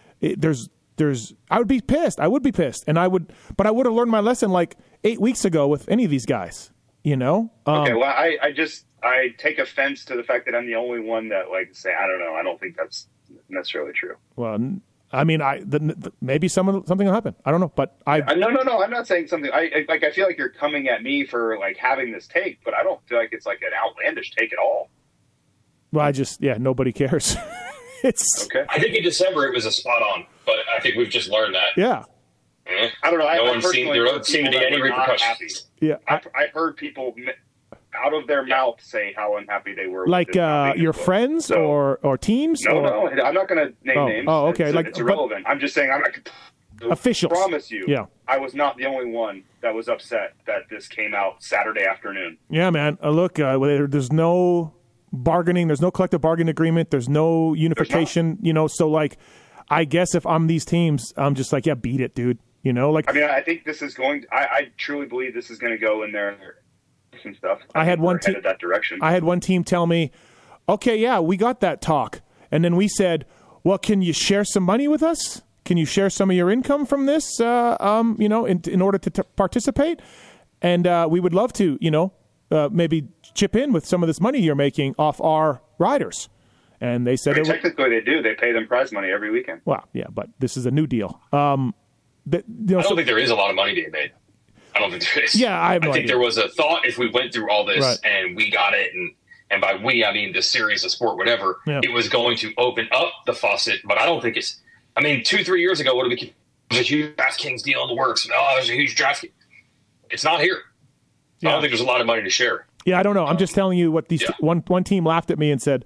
I would be pissed. I would be pissed. But I would have learned my lesson like 8 weeks ago with any of these guys, Okay. Well, I take offense to the fact that I'm the only one that say, I don't know. I don't think that's necessarily true. Well, I mean, maybe something will happen. I don't know, but no. I'm not saying something. I feel like you're coming at me for having this take, but I don't feel like it's like an outlandish take at all. Well, nobody cares. It's okay. I think in December it was a spot on, but I think we've just learned that. Yeah. I don't know. There don't seem to be any repercussions. Yeah, I heard people out of their mouth say how unhappy they were. Like your friends or teams? No, I'm not going to name names. Oh, okay. It's irrelevant. I'm just saying officials. I promise you, I was not the only one that was upset that this came out Saturday afternoon. Yeah, man. Look, there's no bargaining. There's no collective bargaining agreement. There's no unification. So I guess if I'm these teams, I'm just like, beat it, dude. I think this is going. I truly believe this is going to go in there. Some stuff. I had one team that direction. I had one team tell me, "Okay, we got that talk," and then we said, "Well, can you share some money with us? Can you share some of your income from this? In order to participate, and we would love to, maybe chip in with some of this money you're making off our riders." And they said, technically, they do. They pay them prize money every weekend. Well, yeah, but this is a new deal. I don't think there is a lot of money being made. I don't think there is. Yeah, I think there was a thought if we went through all this and we got it, and by we, I mean the series of sport, whatever, it was going to open up the faucet. But I don't think it's. 2-3 years ago, there's a huge DraftKings deal in the works. There's a huge DraftKings. It's not here. I don't think there's a lot of money to share. Yeah, I don't know. I'm just telling you what these one team laughed at me and said,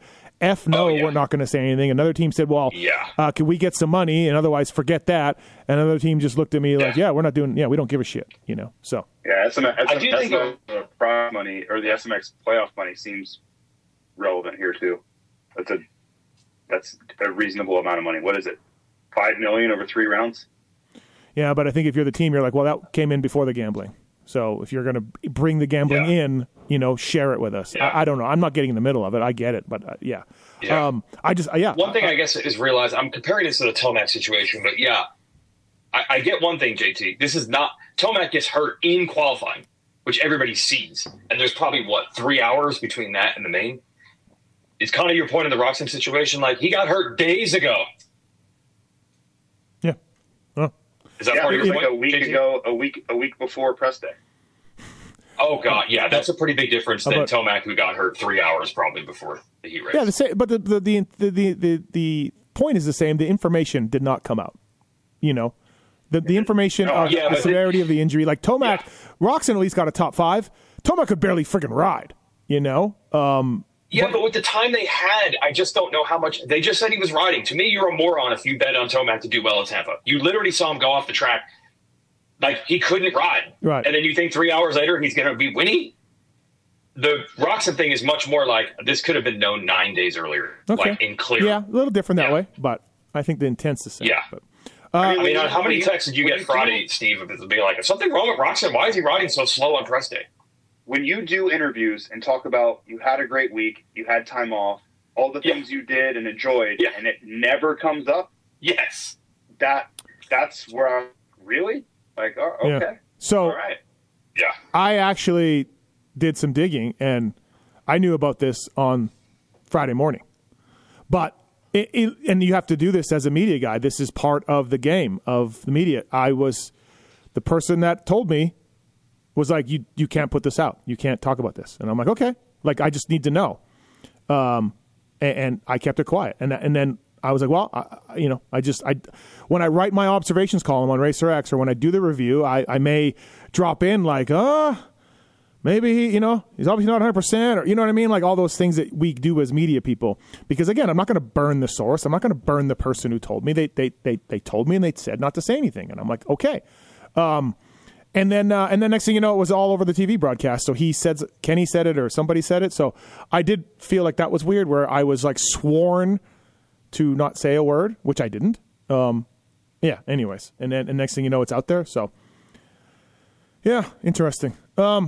F no, we're not going to say anything. Another team said, well, can we get some money? And otherwise forget that. And another team just looked at me like, we're not doing, we don't give a shit, so. Yeah, SMX prize money or the SMX playoff money seems relevant here too. That's a reasonable amount of money. What is it? $5 million over 3 rounds? Yeah, but I think if you're the team, you're like, well, that came in before the gambling. So if you're going to bring the gambling in, share it with us. I don't know. I'm not getting in the middle of it. I get it, but One thing I guess is realize I'm comparing this to the Tomac situation, but I get one thing, JT. This is not Tomac gets hurt in qualifying, which everybody sees, and there's probably 3 hours between that and the main. It's kind of your point in the Roczen situation. Like he got hurt days ago. Yeah. Oh. Is that part of your point? A week ago, a week before press day. Oh God, yeah, that's a pretty big difference than Tomac, who got hurt 3 hours probably before the heat race. Yeah, but the point is the same. The information did not come out. The information of the severity of the injury, like Tomac, Roczen at least got a top 5. Tomac could barely freaking ride. But with the time they had, I just don't know how much. They just said he was riding. To me, you're a moron if you bet on Tomac to do well at Tampa. You literally saw him go off the track like he couldn't ride. Right. And then you think 3 hours later he's going to be winning? The Roczen thing is much more like this could have been known 9 days earlier, like in clear. Yeah, a little different that way, but I think the intent's the same. Yeah. But, how many texts did you get Friday, Steve, of it being like, is something wrong with Roczen? Why is he riding so slow on press day? When you do interviews and talk about you had a great week, you had time off, all the things you did and enjoyed, and it never comes up. Yes, that's where I'm really like, oh, okay, yeah. So all right, I actually did some digging and I knew about this on Friday morning, but and you have to do this as a media guy. This is part of the game of the media. The person that told me was like, you can't put this out. You can't talk about this. And I'm like, okay. Like, I just need to know. And I kept it quiet. And then I was like, well, when I write my observations column on Racer X or when I do the review, I may drop in like, maybe he's obviously not 100%, or you know what I mean? Like all those things that we do as media people. Because again, I'm not going to burn the source. I'm not going to burn the person who told me. They told me and they said not to say anything. And I'm like, okay. And then next thing you know, it was all over the TV broadcast. So Kenny said it or somebody said it. So I did feel like that was weird, where I was like sworn to not say a word, which I didn't. Anyways. And next thing you know, it's out there. So yeah, interesting.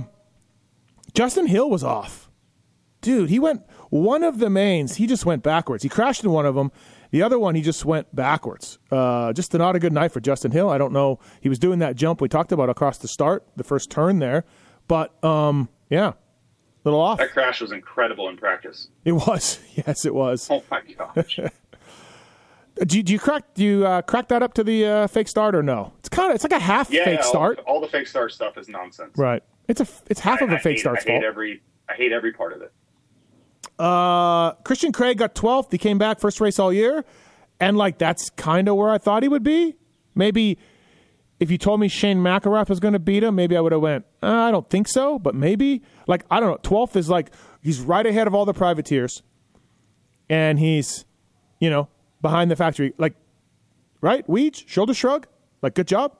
Justin Hill was off. Dude, he went one of the mains. He just went backwards. He crashed in one of them. The other one, he just went backwards. Just not a good night for Justin Hill. I don't know. He was doing that jump we talked about across the start, the first turn there. But, little off. That crash was incredible in practice. It was. Yes, it was. Oh, my gosh. Do you crack that up to the fake start or no? It's like a half fake start. All the fake start stuff is nonsense. Right. It's half of a fake start's fault. I hate every part of it. Christian Craig got 12th. He came back first race all year. And that's kind of where I thought he would be. Maybe if you told me Shane McElrath was going to beat him, maybe I would have went, I don't think so, but maybe. I don't know. 12th is he's right ahead of all the privateers. And he's, behind the factory. Right? Weege? Shoulder shrug? Good job?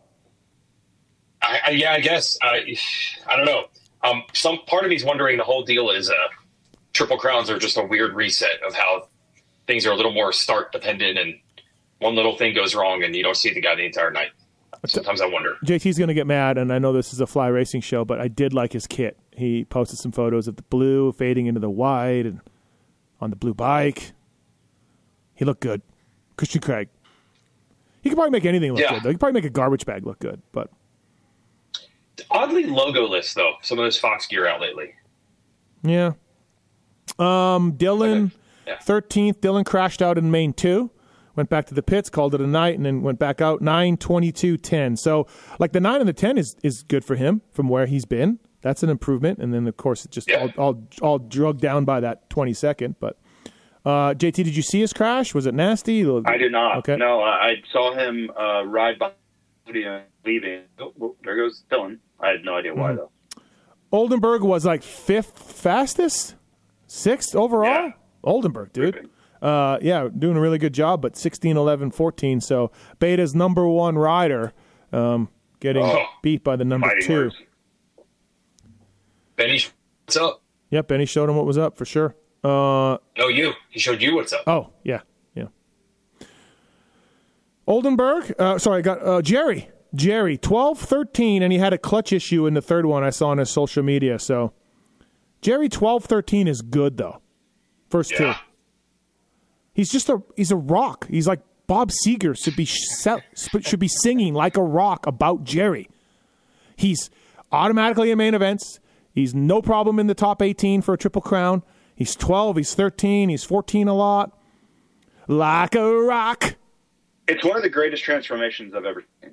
I guess. I don't know. Some part of me's wondering the whole deal is Triple Crowns are just a weird reset of how things are a little more start dependent, and one little thing goes wrong and you don't see the guy the entire night. Sometimes I wonder. JT's going to get mad, and I know this is a fly racing show, but I did like his kit. He posted some photos of the blue fading into the white and on the blue bike. He looked good. Christian Craig. He could probably make anything look good, though. He could probably make a garbage bag look good, but oddly logoless, though, some of this Fox gear out lately. Yeah. Dylan, 13th. Dylan crashed out in main 2. Went back to the pits, called it a night, and then went back out 9:22:10. So, the 9 and the 10 is good for him from where he's been. That's an improvement. And then, of course, it's just all drugged down by that 22nd. But, JT, did you see his crash? Was it nasty? I did not. Okay. No, I saw him ride by leaving. Oh, well, there goes Dylan. I had no idea why, though. Oldenburg was 5th fastest? 6th overall? Yeah. Oldenburg, dude. Yeah, doing a really good job, but 16, 11, 14. So Beta's number one rider getting beat by the number Fighting 2. words. Benny, what's up? Yep, Benny showed him what was up for sure. No, you. He showed you what's up. Oh, yeah. Oldenburg, I got Jerry. Jerry, 12-13, and he had a clutch issue in the third one I saw on his social media. So Jerry 12-13 is good, though. First two. He's a rock. He's like Bob Seger should be singing like a rock about Jerry. He's automatically in main events. He's no problem in the top 18 for a Triple Crown. He's 12, he's 13, he's 14 a lot. Like a rock. It's one of the greatest transformations I've ever seen.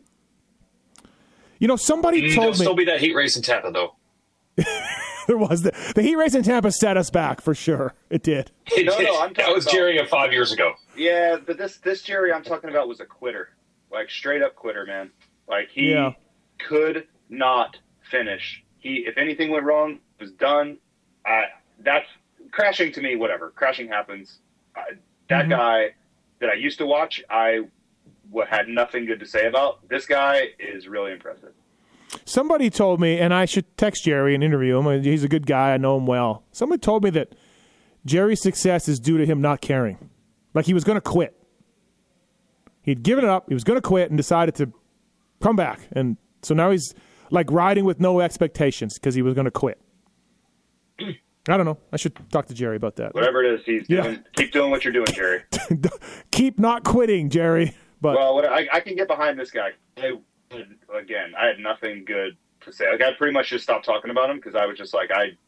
You know, somebody told me... There'll still be that heat race in Tampa, though. There was. The heat race in Tampa set us back, for sure. It did. No, I'm talking that was about, Jerry of 5 years ago. Yeah, but this Jerry I'm talking about was a quitter. Like, straight up quitter, man. Like, he could not finish. If anything went wrong, it was done. That's crashing to me, whatever. Crashing happens. That guy that I used to watch, I had nothing good to say about. This guy is really impressive. Somebody told me, and I should text Jerry and interview him. He's a good guy. I know him well. Somebody told me that Jerry's success is due to him not caring. Like he was going to quit. He'd given it up. He was going to quit and decided to come back. And so now he's like riding with no expectations because he was going to quit. I don't know. I should talk to Jerry about that. Whatever it is he's doing, keep doing what you're doing, Jerry. Keep not quitting, Jerry. But I can get behind this guy. Again, I had nothing good to say. Like, I pretty much just stopped talking about him because I was just like,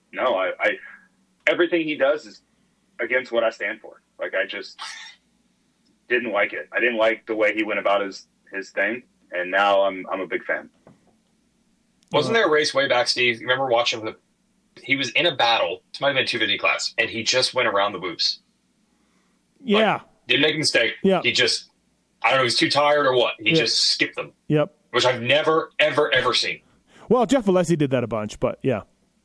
everything he does is against what I stand for. Like, I just didn't like it. I didn't like the way he went about his thing, and now I'm a big fan. Wasn't there a race way back, Steve? You remember watching him? He was in a battle. It might have been 250 class, and he just went around the whoops. Yeah. Like, didn't make a mistake. Yeah. He just, I don't know, he was too tired or what. He just skipped them. Yep. Which I've never, ever, ever seen. Well, Jeff Alessi did that a bunch, but yeah.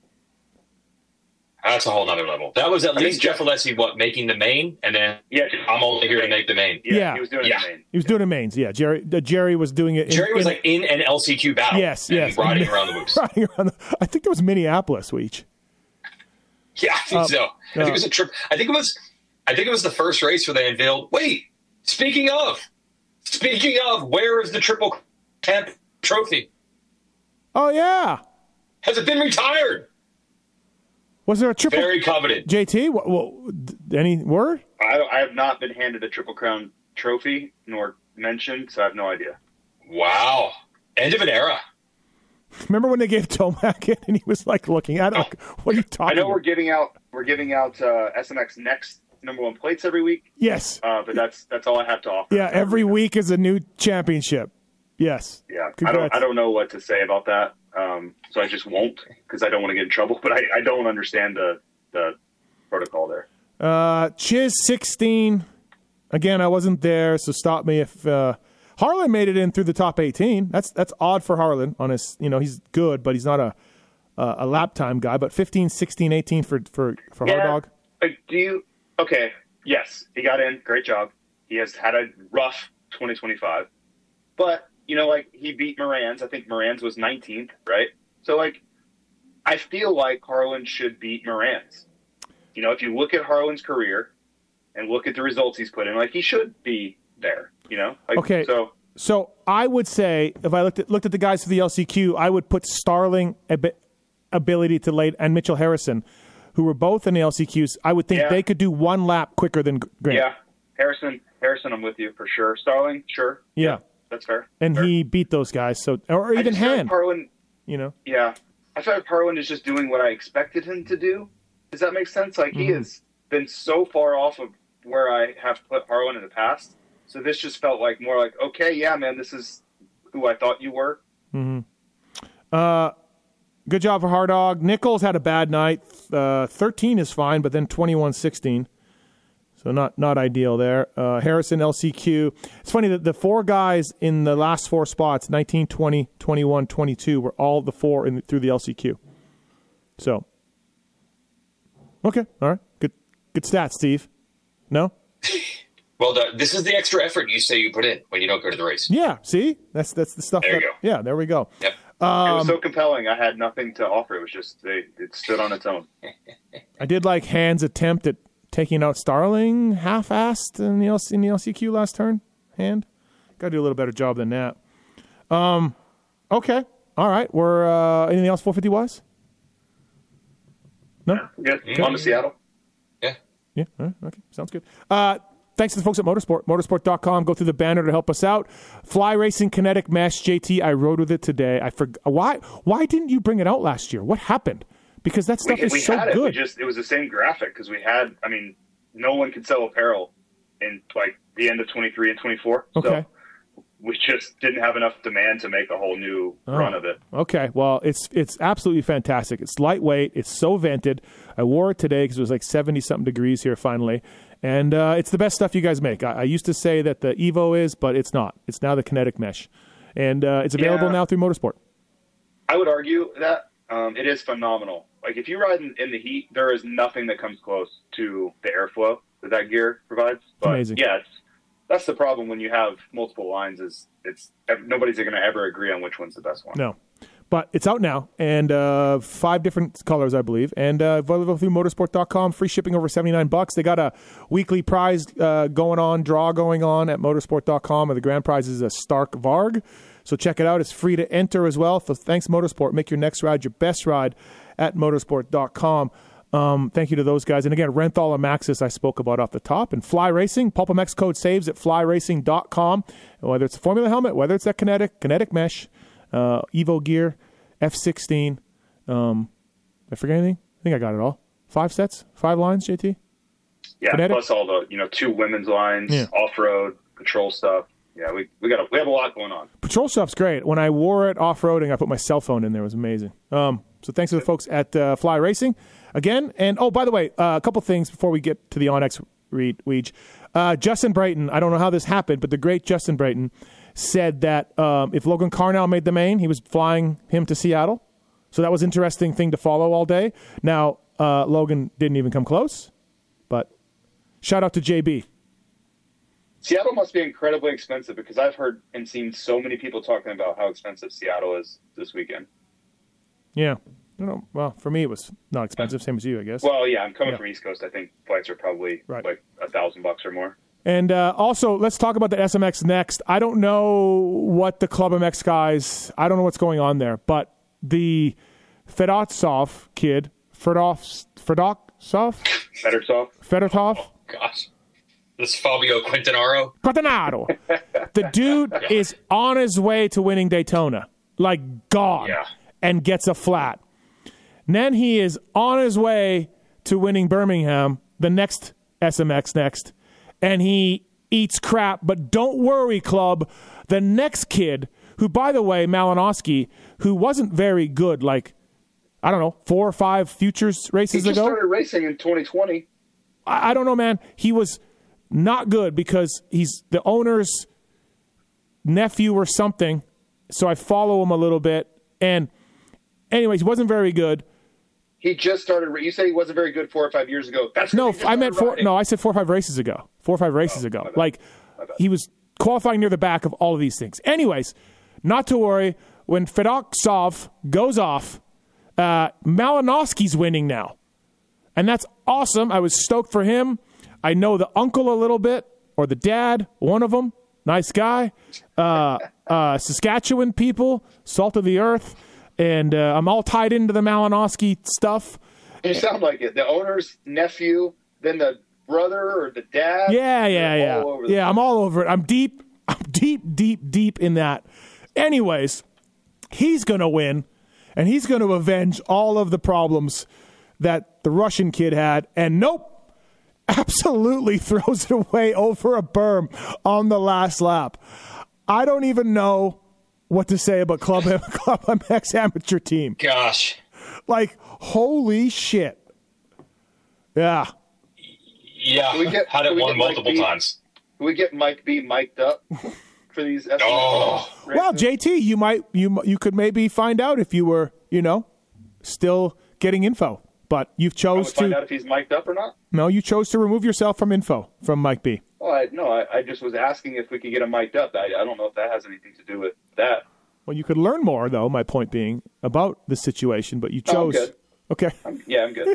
That's a whole nother level. That was at least Jeff Alessi, making the main, and then I'm only here to make the main. Yeah. He was doing it in the main. He was doing it mains, yeah. Jerry was doing it. Jerry was in an LCQ battle. Yes. Riding around the whoops. Riding around I think it was Minneapolis, Weech. Yeah, I think so. I think it was a trip. I think it was the first race where they unveiled. Wait, speaking of, where is the Triple Camp trophy? Oh yeah, has it been retired? Was there a triple? Very coveted. JT, any word? I have not been handed a Triple Crown trophy nor mentioned, so I have no idea. Wow, end of an era. Remember when they gave Tomac it and he was like looking at it? Like, what are you talking about? I know we're giving out SMX Next #1 plates every week. Yes. But that's all I have to offer. Yeah, every week is a new championship. Yes. Yeah. Congrats. I don't know what to say about that. So I just won't because I don't want to get in trouble. But I don't understand the protocol there. Chiz 16. Again, I wasn't there, so stop me if Harlan made it in through the top 18. That's odd for Harlan. On his, he's good, but he's not a lap time guy. But 15, 16, 18 for Hard Dog. Okay. Yes, he got in. Great job. He has had a rough 2025, but he beat Moran's. I think Moran's was 19th, right? So I feel like Harlan should beat Moran's. If you look at Harlan's career and look at the results he's put in, he should be there. Okay. So I would say if I looked at the guys for the LCQ, I would put Starling ability to late and Mitchell Harrison, who were both in the LCQs. I would think they could do one lap quicker than Grant. Yeah, Harrison, I'm with you for sure. Starling, sure. Yeah, that's fair. And he beat those guys. So or even Han. Harlan, Yeah, I feel like Harlan is just doing what I expected him to do. Does that make sense? He has been so far off of where I have put Harlan in the past. So this just felt more like, okay, yeah, man, this is who I thought you were. Mm-hmm. Good job for Hard Dog. Nichols had a bad night. 13 is fine, but then 21-16. So not ideal there. Harrison, LCQ. It's funny that the four guys in the last four spots, 19, 20, 21, 22, were all the four through the LCQ. So, okay, all right, Good stats, Steve. No? Well, this is the extra effort you say you put in when you don't go to the race. Yeah, see? That's the stuff. There you go. Yeah, there we go. Yep. It was so compelling. I had nothing to offer. It was just it stood on its own. I did like Hand's attempt at taking out Starling half-assed in the LCQ last turn. Hand. Got to do a little better job than that. Okay. All right. We're anything else 450-wise? No? Good. On to Seattle. Yeah. Yeah. All right. Okay. Sounds good. Thanks to the folks at Motorsport. Motorsport.com. Go through the banner to help us out. Fly Racing Kinetic Mesh. JT, I rode with it today. I forgot. Why didn't you bring it out last year? What happened? Because that stuff is so good. It was the same graphic because we had, I mean, no one could sell apparel in like the end of 23 and 24. Okay. So we just didn't have enough demand to make a whole new run of it. Okay. Well, it's absolutely fantastic. It's lightweight. It's so vented. I wore it today because it was like 70-something degrees here finally. And it's the best stuff you guys make. I used to say that the Evo is, but it's not. It's now the Kinetic Mesh. And it's available now through Motorsport. I would argue that it is phenomenal. Like, if you ride in the heat, there is nothing that comes close to the airflow that gear provides. But, amazing. Yeah, that's the problem when you have multiple lines is nobody's going to ever agree on which one's the best one. No. But it's out now, and 5 different colors, I believe. And available through motorsport.com, free shipping over $79. They got a weekly prize draw going on at motorsport.com, and the grand prize is a Stark Varg. So check it out. It's free to enter as well. So thanks, Motorsport. Make your next ride your best ride at motorsport.com. Thank you to those guys. And again, Renthal and Maxxis I spoke about off the top. And Fly Racing, PulpMX code saves at flyracing.com. And whether it's a Formula helmet, whether it's that Kinetic Mesh, Evo gear, F16. Did I forget anything? I think I got it all. 5 sets, 5 lines, JT? Yeah, Kinetic? plus all the 2 women's lines, off-road, patrol stuff. Yeah, we have a lot going on. Patrol stuff's great. When I wore it off-roading, I put my cell phone in there. It was amazing. So thanks to the folks at Fly Racing again. And, by the way, a couple things before we get to the Onyx Weege. Justin Brayton, I don't know how this happened, but the great Justin Brayton said that if Logan Carnell made the main, he was flying him to Seattle. So that was an interesting thing to follow all day. Now, Logan didn't even come close, but shout out to JB. Seattle must be incredibly expensive because I've heard and seen so many people talking about how expensive Seattle is this weekend. Yeah. I don't know. Well, for me, it was not expensive, same as you, I guess. Well, yeah, I'm coming from East Coast. I think flights are probably like $1,000 or more. And also, let's talk about the SMX next. I don't know what the Club MX guys, I don't know what's going on there, but the Fedotov kid, Fedotov? Oh, gosh. This Fabio Quintanaro. The dude is on his way to winning Daytona. Like, gone. Yeah. And gets a flat. And then he is on his way to winning Birmingham, the next SMX next. And he eats crap. But don't worry, Club. The next kid, who, by the way, Malinowski, who wasn't very good, like, I don't know, 4 or 5 futures races ago. He just started racing in 2020. I don't know, man. He was not good because he's the owner's nephew or something. So I follow him a little bit. And anyways, he wasn't very good. He just started. You said he wasn't very good 4 or 5 years ago. That's no, I meant 4. No, I said 4 or 5 races ago. 4 or 5 races ago. Like he was qualifying near the back of all of these things. Anyways, not to worry. When Fedoksov goes off, Malinowski's winning now, and that's awesome. I was stoked for him. I know the uncle a little bit, or the dad, one of them. Nice guy. Saskatchewan people, salt of the earth. And I'm all tied into the Malinowski stuff. You sound like it. The owner's nephew, then the brother or the dad. Yeah. I'm all over it. I'm deep in that. Anyways, he's going to win, and he's going to avenge all of the problems that the Russian kid had. And nope. Absolutely throws it away over a berm on the last lap. I don't even know what to say about Club MX amateur team. Gosh. Like, holy shit. Yeah. Yeah, had it won multiple times. Can we get Mike B mic'd up for these races? Well, JT, you could maybe find out if you were, still getting info. but you've I chose would find to. out if he's mic'd up or not. No, you chose to remove yourself from info from Mike B. Oh, I just was asking if we could get him mic'd up. I don't know if that has anything to do with that. Well, you could learn more, though. My point being about the situation, but you No, I'm chose. good. Okay, I'm good.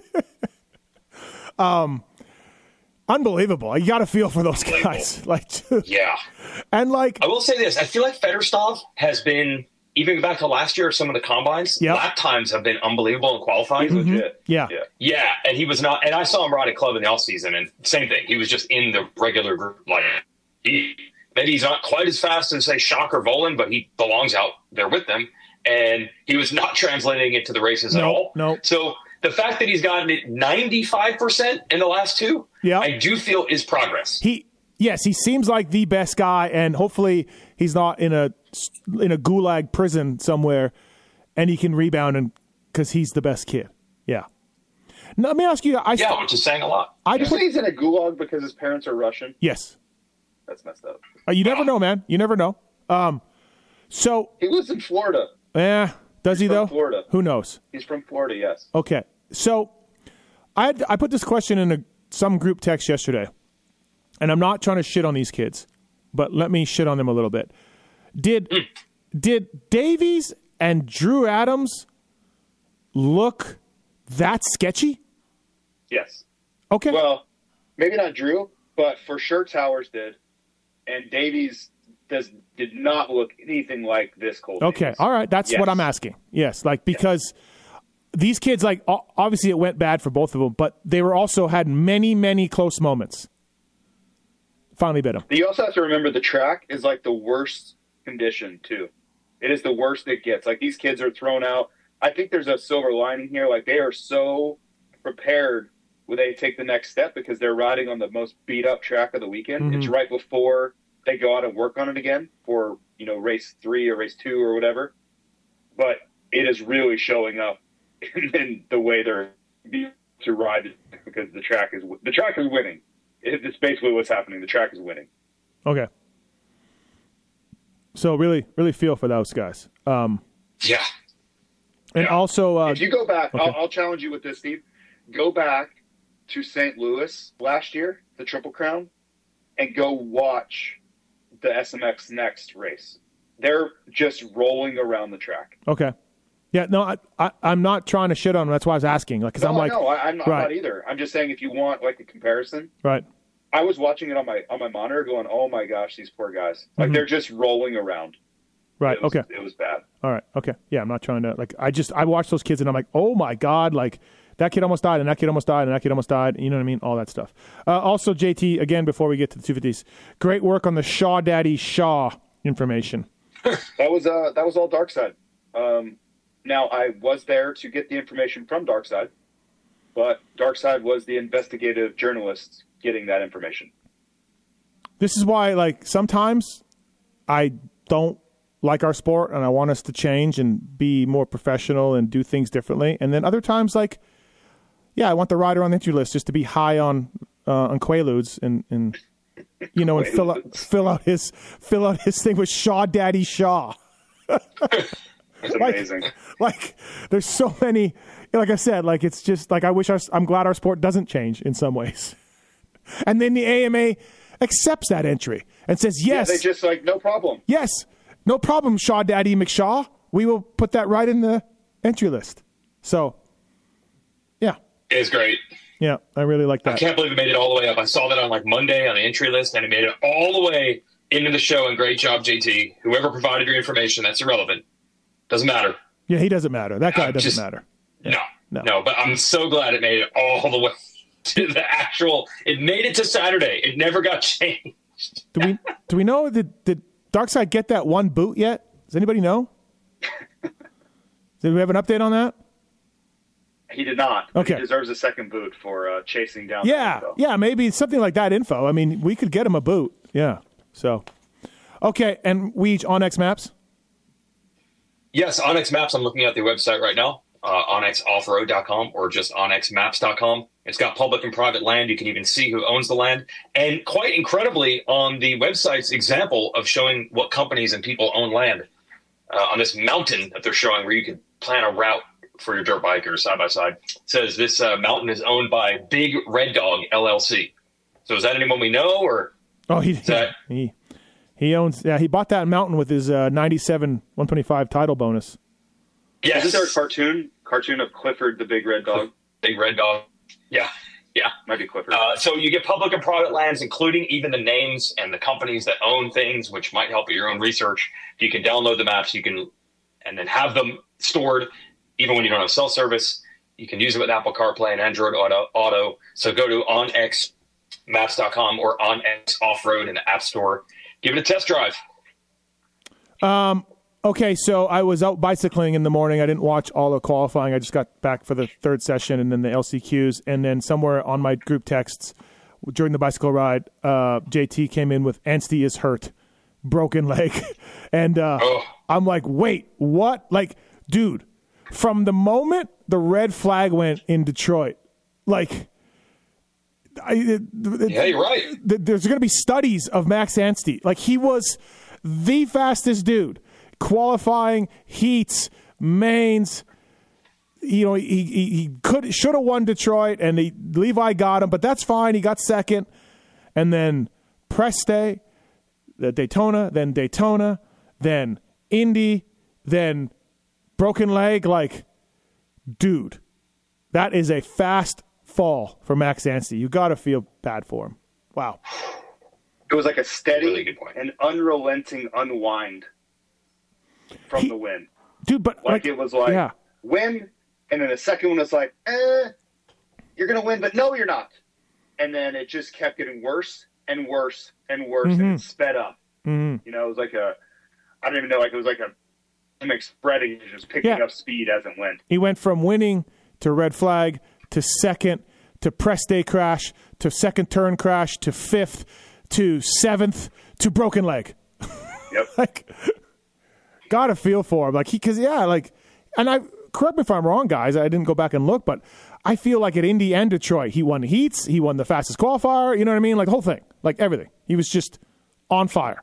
unbelievable. You got to feel for those guys, like, Yeah. and like, I will say this. I feel like Fedorstov has been, even back to last year, some of the combines, Yep. lap times have been unbelievable in qualifying. He's legit. yeah. Yeah, and he was not. And I saw him ride at club in the offseason, and same thing. He was just in the regular group. Like, maybe he's not quite as fast as, say, Schock or Volan, but he belongs out there with them. And he was not translating it to the races at all. No. So the fact that he's gotten it 95% in the last two, Yeah. I do feel is progress. He seems like the best guy, and hopefully he's not in a gulag prison somewhere, and he can rebound, and because he's the best kid. Yeah. Now, let me ask you. Which is saying a lot. I You say he's in a gulag because his parents are Russian? yes. That's messed up. You never know, man. You never know. So He lives in Florida. does he from though? Florida. Who knows? He's from Florida, yes. Okay. So I put this question in some group text yesterday, and I'm not trying to shit on these kids, but let me shit on them a little bit. Did Davies and Drew Adams look that sketchy? Yes. Okay. Well, maybe not Drew, but for sure Towers did. And Davies did not look anything like this Cole Okay, Davies. all right. That's Yes. what I'm asking. Yes, like because these kids, like obviously it went bad for both of them, but they were also had many, many close moments. Finally bit them. You also have to remember the track is like the worst condition too. It is the worst it gets. Like these kids are thrown out. I think there's a silver lining here. Like they are so prepared when they take the next step because they're riding on the most beat up track of the weekend. Mm-hmm. It's right before they go out and work on it again for, race 3 or race 2 or whatever. But it is really showing up in the way they're to ride it because the track is winning. It's basically what's happening. The track is winning. Okay. So really, really feel for those guys. Yeah. And also, If you go back, okay. I'll challenge you with this, Steve. Go back to St. Louis last year, the Triple Crown, and go watch the SMX Next race. They're just rolling around the track. okay. Yeah, no, I'm not trying to shit on them. That's why I was asking. Like, because I'm like, I'm not right. either. I'm just saying if you want like a comparison, right. I was watching it on my monitor, going, "Oh my gosh, these poor guys! Like they're just rolling around." Right. Okay. It was bad. All right. Okay. Yeah, I'm not trying to like. I watch those kids and I'm like, oh my god, like that kid almost died and that kid almost died and that kid almost died. You know what I mean? All that stuff. Also, JT, again, before we get to the 250s, great work on the Shaw Daddy Shaw information. That was all Dark Side. Now I was there to get the information from Dark Side, but Dark Side was the investigative journalist getting that information. This is why, like, sometimes I don't like our sport and I want us to change and be more professional and do things differently. And then other times, like, yeah, I want the rider on the entry list just to be high on Quaaludes and and fill out his thing with Shaw Daddy Shaw. It's amazing. Like, there's so many. Like I said, like it's just like I'm glad our sport doesn't change in some ways. And then the AMA accepts that entry and says yes. Yeah, they just like no problem. Yes, no problem, Shaw Daddy McShaw. We will put that right in the entry list. So, yeah. It's great. Yeah, I really like that. I can't believe it made it all the way up. I saw that on like Monday on the entry list, and it made it all the way into the show. And great job, JT. Whoever provided your information, that's irrelevant. Doesn't matter. Yeah, he doesn't matter. That guy doesn't matter. No. No. But I'm so glad it made it all the way to the actual. It made it to Saturday. It never got changed. Do we know did Darkside get that one boot yet? Does anybody know? Did we have an update on that? He did not. But Okay. He deserves a second boot for chasing down. Yeah, the info. yeah, maybe something like that info. I mean, we could get him a boot. Yeah. So, okay, and Onyx Maps. Yes, Onyx Maps. I'm looking at the website right now, onyxoffroad.com or just onyxmaps.com. It's got public and private land. You can even see who owns the land. And quite incredibly, on the website's example of showing what companies and people own land on this mountain that they're showing where you can plan a route for your dirt bike or side by side. It says this mountain is owned by Big Red Dog LLC. So is that anyone we know, or? Oh, he owns. Yeah, he bought that mountain with his 97 125 title bonus. Yes. Isn't there a cartoon of Clifford the Big Red Dog? Big Red Dog. Yeah. Might be Clifford. So you get public and private lands, including even the names and the companies that own things, which might help with your own research. You can download the maps, and then have them stored, even when you don't have cell service. You can use it with Apple CarPlay and Android Auto. So go to onxmaps.com or OnX Off-Road in the App Store. Give it a test drive. Okay, so I was out bicycling in the morning. I didn't watch all the qualifying. I just got back for the third session and then the LCQs. And then somewhere on my group texts during the bicycle ride, JT came in with Anstie is hurt, broken leg. And I'm like, wait, what? Like, dude, from the moment the red flag went in Detroit, like, yeah, you're right. There's going to be studies of Max Anstie. Like, he was the fastest dude. Qualifying, heats, mains. You know, he should have won Detroit, and Levi got him, but that's fine. He got second. And then press day, the Daytona, then Indy, then broken leg. Like, dude, that is a fast fall for Max Anstie. You got to feel bad for him. Wow. It was like a steady Really good point. and unrelenting unwind from the win. Dude, but Like it was like, win, and then the second one was like, you're going to win, but no, you're not. And then it just kept getting worse and worse and worse, and it sped up. You know, it was like I don't even know, like it was like a dynamic spreading, just picking up speed as it went. He went from winning to red flag to second to press day crash to second turn crash to fifth to seventh to broken leg. Yep. Like, got a feel for him. Like, and I, correct me if I'm wrong, guys, I didn't go back and look, but I feel like at Indy and Detroit, he won heats, he won the fastest qualifier, you know what I mean? Like, the whole thing, like everything. He was just on fire.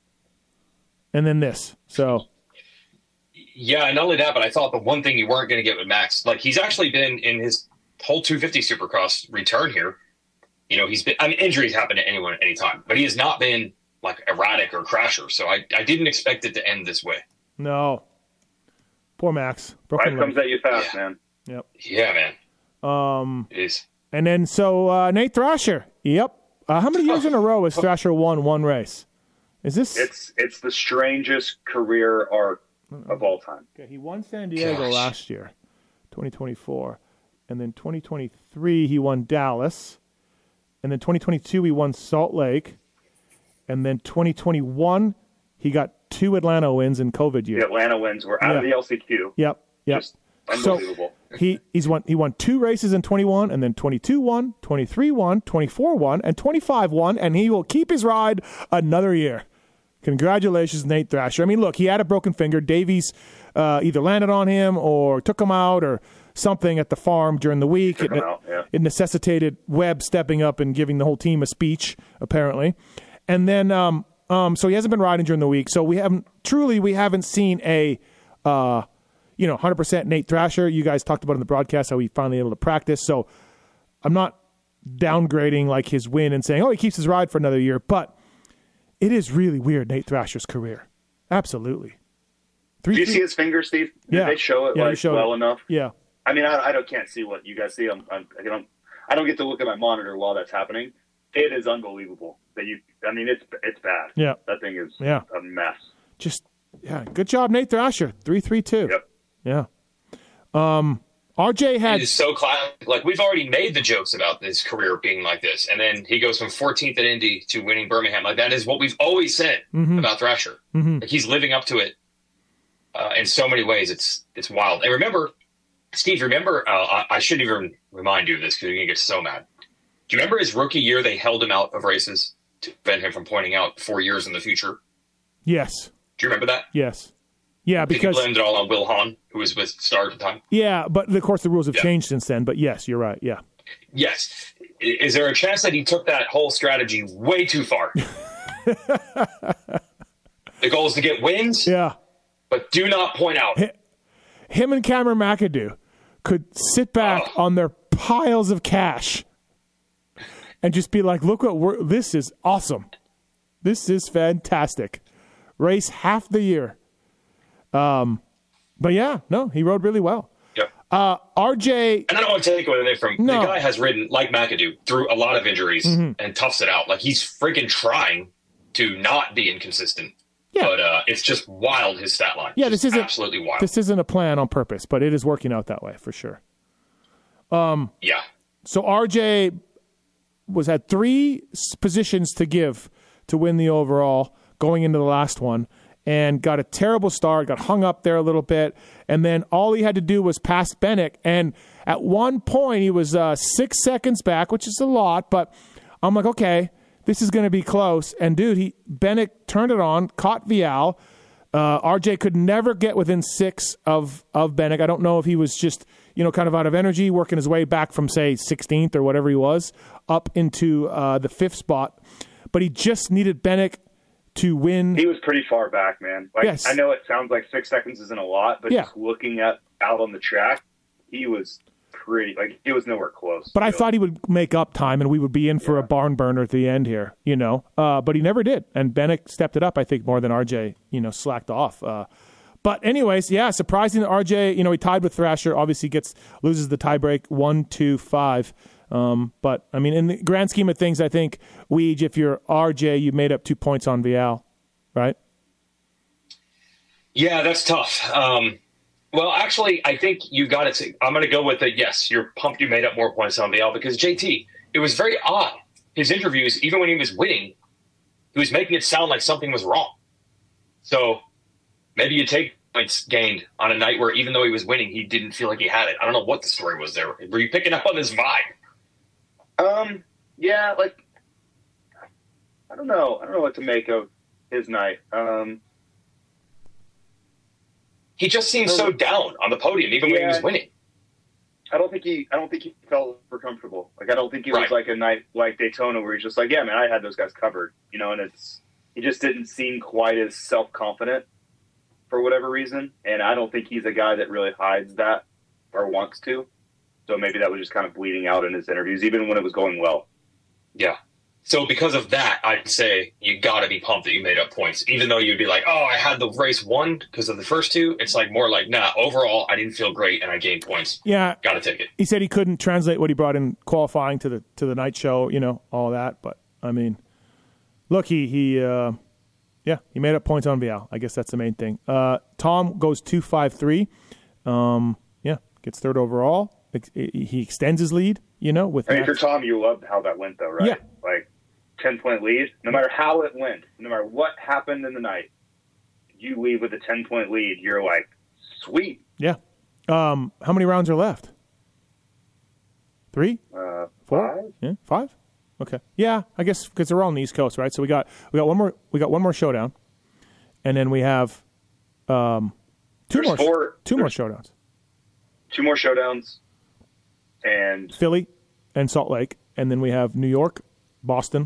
And then this, so. Yeah, and not only that, but I thought the one thing you weren't going to get with Max, like, he's actually been in his whole 250 Supercross return here. You know, injuries happen to anyone at any time, but he has not been like erratic or crasher. So I didn't expect it to end this way. No. Poor Max. Life comes at you fast, man. Yep. Yeah, man. It is. And then, so Nate Thrasher. Yep. How many years in a row has Thrasher won one race? Is this? It's the strangest career arc of all time. Okay, he won San Diego last year, 2024. And then 2023, he won Dallas. And then 2022, he won Salt Lake. And then 2021, he got 2 Atlanta wins in COVID year. The Atlanta wins were out of the LCQ. Yep. Just unbelievable. So he won 2 races in 21, and then 22 won, 23 won, 24 won, and 25 won, and he will keep his ride another year. Congratulations, Nate Thrasher. I mean, look, he had a broken finger. Davies either landed on him or took him out or something at the farm during the week. It necessitated Webb stepping up and giving the whole team a speech, apparently. And then, so he hasn't been riding during the week. So we haven't seen a, 100% Nate Thrasher. You guys talked about in the broadcast how he finally able to practice. So I'm not downgrading like his win and saying, oh, he keeps his ride for another year. But it is really weird, Nate Thrasher's career. Absolutely. Do you see his finger, Steve? Did they show it well enough? Yeah. I mean, I can't see what you guys see. I don't get to look at my monitor while that's happening. It is unbelievable that it's bad. Yeah. That thing is a mess. Good job, Nate Thrasher. 3-3-2. Yep. Yeah. RJ had. It is so classic. Like, we've already made the jokes about his career being like this. And then he goes from 14th at Indy to winning Birmingham. Like, that is what we've always said about Thrasher. Like, he's living up to it in so many ways. It's wild. And remember, Steve, I shouldn't even remind you of this because you're going to get so mad. Do you remember his rookie year they held him out of races to prevent him from pointing out 4 years in the future? Yes. Do you remember that? Yes. Yeah, because he blamed it all on Will Hahn, who was with Star at the time. Yeah, but of course the rules have changed since then. But yes, you're right. Yeah. Yes. Is there a chance that he took that whole strategy way too far? The goal is to get wins. Yeah. But do not point out. Him and Cameron McAdoo could sit back on their piles of cash and just be like, look this is awesome. This is fantastic. Race half the year. But yeah, no, he rode really well. Yep. RJ. And I don't want to take away from the guy has ridden like McAdoo through a lot of injuries and toughs it out. Like he's freaking trying to not be inconsistent. Yeah. But it's just wild, his stat line. Yeah, this isn't absolutely wild. This isn't a plan on purpose, but it is working out that way for sure. Yeah. So RJ had 3 positions to give to win the overall going into the last one, and got a terrible start, got hung up there a little bit, and then all he had to do was pass Bennett, and at one point he was 6 seconds back, which is a lot, but I'm like, okay, this is going to be close, and dude, Bennett turned it on, caught Vial. RJ could never get within 6 of Bennett. I don't know if he was just, kind of out of energy, working his way back from, say, 16th or whatever he was, up into the 5th spot, but he just needed Bennett to win. He was pretty far back, man. Like, yes. I know it sounds like 6 seconds isn't a lot, but just looking out on the track, he was he was nowhere close. But I thought he would make up time and we would be in for a barn burner at the end here, but he never did. And Bennett stepped it up, I think, more than RJ, slacked off. But anyways, surprising that RJ, he tied with Thrasher, obviously loses the tiebreak 1-2-5. But I mean, in the grand scheme of things, I think if you're RJ, you made up 2 points on Vial, right? Yeah, that's tough. Well, actually, I think you got it. I'm going to go with yes, you're pumped you made up more points on Vial because JT, it was very odd. His interviews, even when he was winning, he was making it sound like something was wrong. So maybe you take points gained on a night where even though he was winning, he didn't feel like he had it. I don't know what the story was there. Were you picking up on this vibe? Yeah, I don't know. I don't know what to make of his night. He just seemed so down on the podium, even when he was winning. I don't think he felt super comfortable. Like, I don't think it was like a night like Daytona where he's just like, yeah, man, I had those guys covered, and he just didn't seem quite as self-confident for whatever reason. And I don't think he's a guy that really hides that or wants to. So maybe that was just kind of bleeding out in his interviews, even when it was going well. Yeah. So because of that, I'd say you got to be pumped that you made up points. Even though you'd be like, oh, I had the race won because of the first 2. It's more like, nah, overall, I didn't feel great and I gained points. Yeah. Got to take it. He said he couldn't translate what he brought in qualifying to the night show, all that. But, I mean, look, he made up points on Vial. I guess that's the main thing. Tom goes 2-5-3. Gets 3rd overall. He extends his lead, with if you're Tom, you loved how that went, though, right? Yeah. 10-point lead. No matter how it went, no matter what happened in the night, you leave with a 10-point lead. You're like, sweet. Yeah. How many rounds are left? 3? 4? 5? Yeah, 5? Okay. Yeah, I guess because they're all on the East Coast, right? So we got one more showdown, and then we have two more showdowns. 2 more showdowns, and Philly and Salt Lake, and then we have New York, Boston.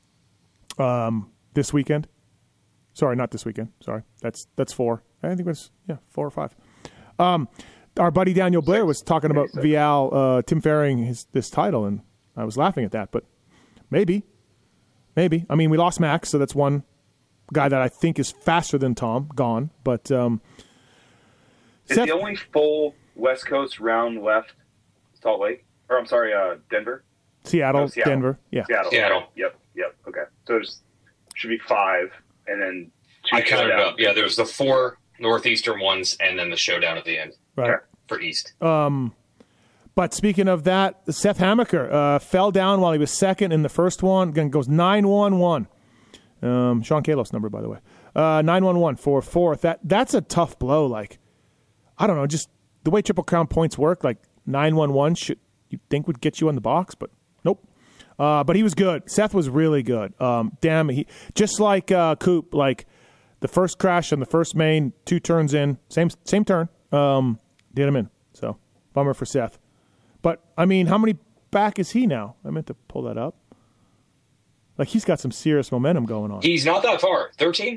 This weekend. Sorry, not this weekend. Sorry, that's 4. I think it was 4 or 5. Our buddy Daniel Blair was talking about Vial, Tim Ferring, this title, and I was laughing at that. But maybe. I mean, we lost Max, so that's one guy that I think is faster than Tom. Gone, but is the only full West Coast round left Salt Lake? Or I'm sorry, Denver. Seattle, Denver, yeah. Seattle. Yep. Okay, so there should be 5, and then 2 I counted it up. Yeah, there's the 4 northeastern ones, and then the showdown at the end. Right. For East. But speaking of that, Seth Hammaker fell down while he was second in the first one. Again, goes 9-1-1. Sean Kalos number, by the way. 9-1-1 for 4th. That's a tough blow. Like, I don't know, just the way Triple Crown points work, like 9-1-1 should you think would get you in the box, but nope. But he was good. Seth was really good. He just like Coop, like the first crash on the first main, 2 turns in, same turn, did him in. So bummer for Seth. But I mean, how many back is he now? I meant to pull that up. Like he's got some serious momentum going on. He's not that far. 13?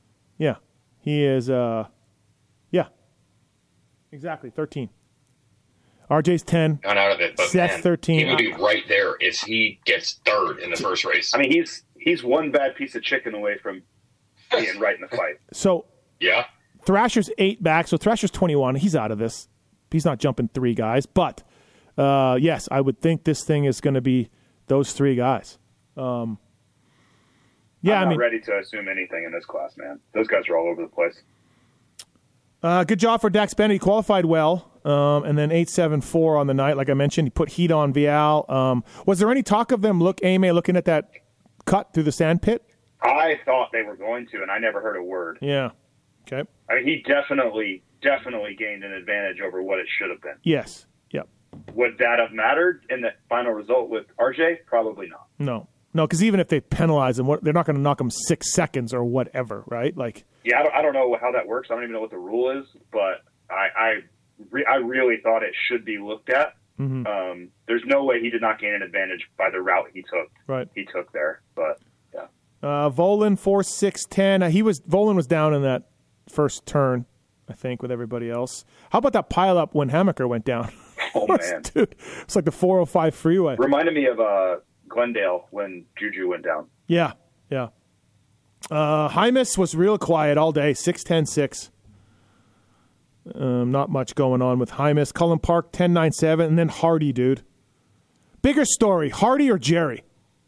Yeah, he is. Exactly 13. RJ's 10. Gone out of it, but Seth, man, 13. he would be right there if he gets third in the first race. I mean, he's one bad piece of chicken away from being right in the fight. So Yeah. Thrasher's 8 back, so Thrasher's 21. He's out of this. He's not jumping 3 guys. But, yes, I would think this thing is going to be those 3 guys. I'm not ready to assume anything in this class, man. Those guys are all over the place. Good job for Dax Bennett. He qualified well, and then 8.74 on the night. Like I mentioned, he put heat on Vial. Was there any talk of them looking at that cut through the sand pit? I thought they were going to, and I never heard a word. Yeah. Okay. I mean, he definitely gained an advantage over what it should have been. Yes. Yep. Would that have mattered in the final result with RJ? Probably not. No, because even if they penalize him, they're not going to knock him 6 seconds or whatever, right? Like, yeah, I don't know how that works. I don't even know what the rule is, but I really thought it should be looked at. mm-hmm. There's no way he did not gain an advantage by the route he took. Right. He took there, but yeah. Volan 4.6.10. Volan was down in that first turn, I think, with everybody else. How about that pileup when Hammaker went down? Oh man, dude, it's like the 405 freeway. Reminded me of Glendale when Juju went down. Yeah. Hymas was real quiet all day, 6.10.6. Not much going on with Hymas. Cullen Park, 10.97, and then Hardy, dude. Bigger story, Hardy or Jerry?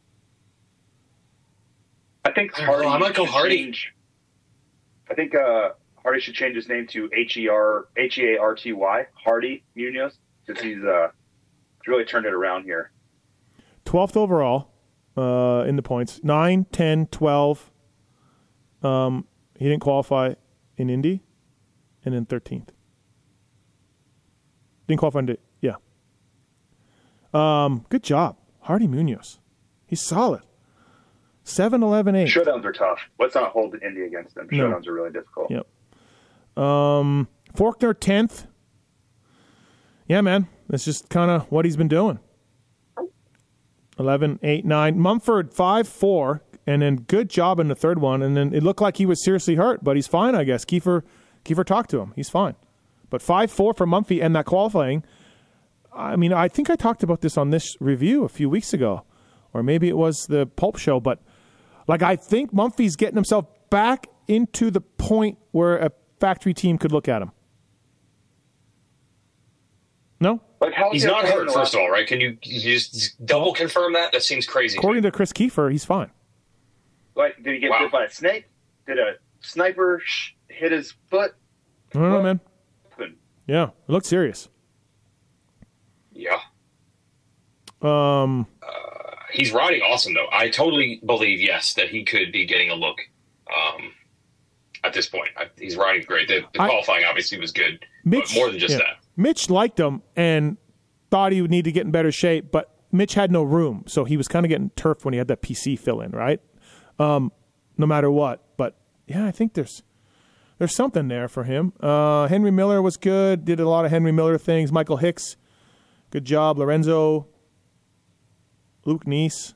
I think Hardy. I might go should Hardy. change- I think Hardy should change his name to Hearty, Hardy Munoz, because he's really turned it around here. 12th overall in the points. 9, 10, 12. He didn't qualify in Indy, and then 13th. Didn't qualify in Indy. Yeah. Good job, Hardy Munoz. He's solid. 7, 11, 8. Showdowns are tough. Let's not hold Indy against them. No. Showdowns are really difficult. Yep. Faulkner 10th. Yeah, man. That's just kind of what he's been doing. 11, 8, 9. Mumford 5, 4, and then good job in the third one. And then it looked like he was seriously hurt, but he's fine, I guess. Kiefer talked to him. He's fine. But 5, 4 for Mumphy and that qualifying. I mean, I think I talked about this on this review a few weeks ago, or maybe it was the Pulp Show, but like I think Mumphy's getting himself back into the point where a factory team could look at him. No? Like how He's not hurt, first of all, right? Can you just double confirm that? That seems crazy. According to Chris Kiefer, he's fine. Like, did he get bit by a snake? Did a sniper hit his foot? I don't know, man. Good. Yeah, it looked serious. Yeah. Um, He's riding awesome, though. I totally believe, yes, that he could be getting a look at this point. He's riding great. The qualifying obviously was good, but more than just that. Mitch liked him and thought he would need to get in better shape, but Mitch had no room, so he was kind of getting turfed when he had that PC fill in, right? No matter what. But, yeah, I think there's something there for him. Henry Miller was good, did a lot of Henry Miller things. Michael Hicks, good job. Lorenzo, Luke Neese,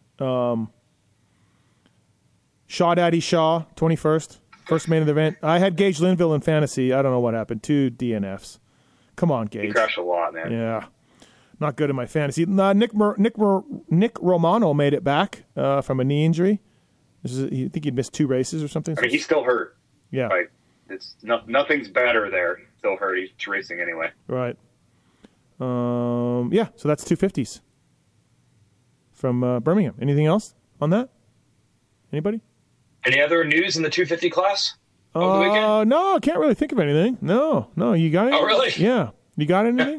Shaw Daddy Shaw, 21st, first main of the event. I had Gage Linville in fantasy. I don't know what happened. 2 DNFs. Come on, Gage. He crashed a lot, man. Yeah. Not good in my fantasy. Nick Romano made it back from a knee injury. I think he'd missed 2 races or something. I mean, he's still hurt. Yeah. Like, nothing's better there. He's still hurt. He's racing anyway. Right. Yeah, so that's 250s from Birmingham. Anything else on that? Anybody? Any other news in the 250 class over the weekend? No, I can't really think of anything. No. You got anything? Oh, really? Yeah. You got anything?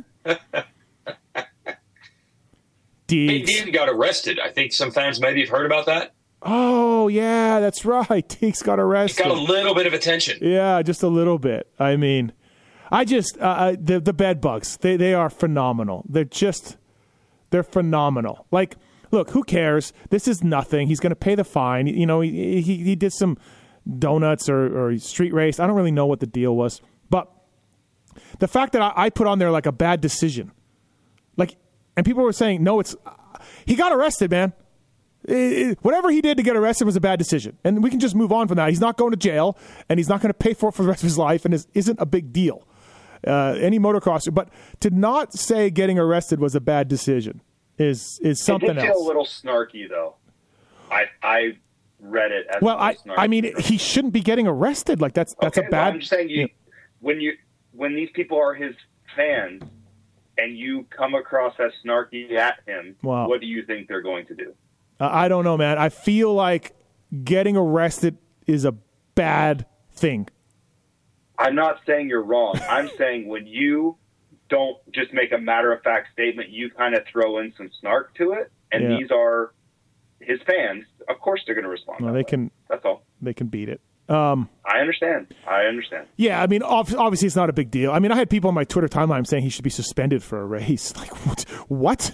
Big Deeks. Dean got arrested. I think some fans maybe have heard about that. Oh, yeah, that's right. Deeks got He arrested. got a little bit of attention. Yeah, just a little bit. I mean, the bed bugs, they are phenomenal. They're phenomenal. Like, look, who cares? This is nothing. He's going to pay the fine. You know, he did some donuts or street race. I don't really know what the deal was. But the fact that I put on there like a bad decision, like, and people were saying, no, he got arrested, man. Whatever he did to get arrested was a bad decision. And we can just move on from that. He's not going to jail, and he's not going to pay for it for the rest of his life, and it isn't a big deal. any motocrosser. But to not say getting arrested was a bad decision is something else. It did feel a little snarky, though. I read it as snarky. I mean, he shouldn't be getting arrested. Like that's a bad. Well, I'm just saying, when these people are his fans and you come across as snarky at him, what do you think they're going to do? I don't know, man. I feel like getting arrested is a bad thing. I'm not saying you're wrong. I'm saying when you don't just make a matter-of-fact statement, you kind of throw in some snark to it, and these are his fans. Of course they're going to respond. No, they can. That's all. They can beat it. I understand. Yeah, I mean, obviously it's not a big deal. I mean, I had people on my Twitter timeline saying he should be suspended for a race. Like, what?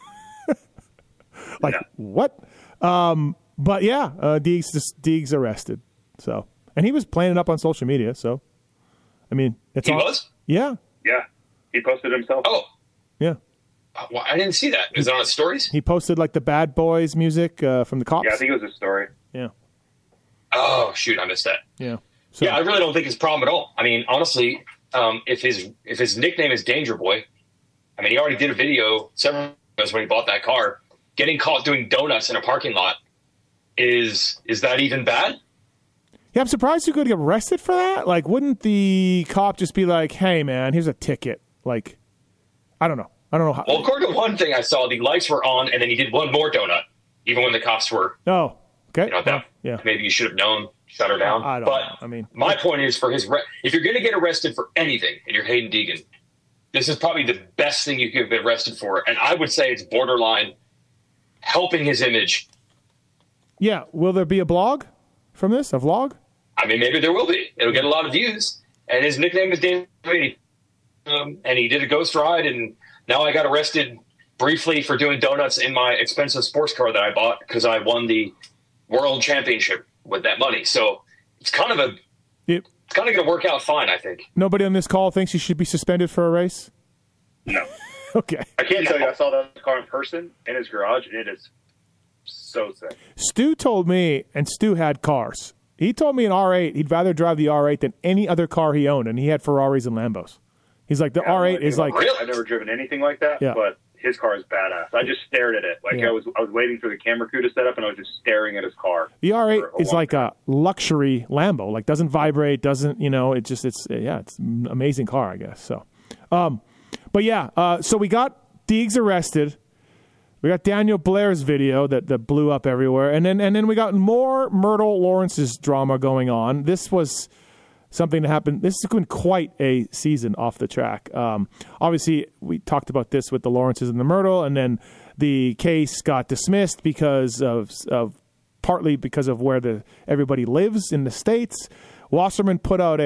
What? But yeah, Deegs arrested. So, and he was playing it up on social media. So, I mean, he was. Yeah. Yeah, he posted himself. Oh, yeah. Well, I didn't see that. Is it on his stories? He posted like the Bad Boys music from the Cops. Yeah, I think it was a story. Yeah. Oh shoot, I missed that. Yeah. So, yeah, I really don't think it's a problem at all. I mean, honestly, if his nickname is Danger Boy, I mean, he already did a video several years when he bought that car. Getting caught doing donuts in a parking lot is that even bad? Yeah, I'm surprised you could get arrested for that. Like, wouldn't the cop just be like, "Hey, man, here's a ticket"? Like, I don't know. How. Well, according to one thing I saw, the lights were on, and then he did one more donut, even when the cops were. Oh, okay. Yeah. Maybe you should have known. Shut her down. I don't know. I mean, my point is if you're going to get arrested for anything, and you're Hayden Deegan, this is probably the best thing you could get arrested for, and I would say it's borderline helping his image. Yeah. Will there be a blog from this? A vlog? I mean, maybe there will be. It'll get a lot of views. And his nickname is Dan Brady. And he did a ghost ride, and now I got arrested briefly for doing donuts in my expensive sports car that I bought because I won the world championship with that money. So it's kind of it's kind of going to work out fine, I think. Nobody on this call thinks he should be suspended for a race? No. Okay. I can't tell you. I saw that car in person in his garage, and it is so sick. Stu told me, and Stu had cars. He told me an R8, he'd rather drive the R8 than any other car he owned, and he had Ferraris and Lambos. He's like, the R8 is like... Really? I've never driven anything like that, but his car is badass. I just stared at it. Like, I was waiting for the camera crew to set up, and I was just staring at his car. The R8 is like a luxury Lambo. Like, doesn't vibrate, doesn't, it's an amazing car, I guess. So, but yeah, so we got Deegs arrested. We got Daniel Blair's video that blew up everywhere. And then we got more Myrtle Lawrence's drama going on. This was something that happened. This has been quite a season off the track. Obviously, we talked about this with the Lawrences and the Myrtle, and then the case got dismissed because of partly because of where everybody lives in the States. Wasserman put out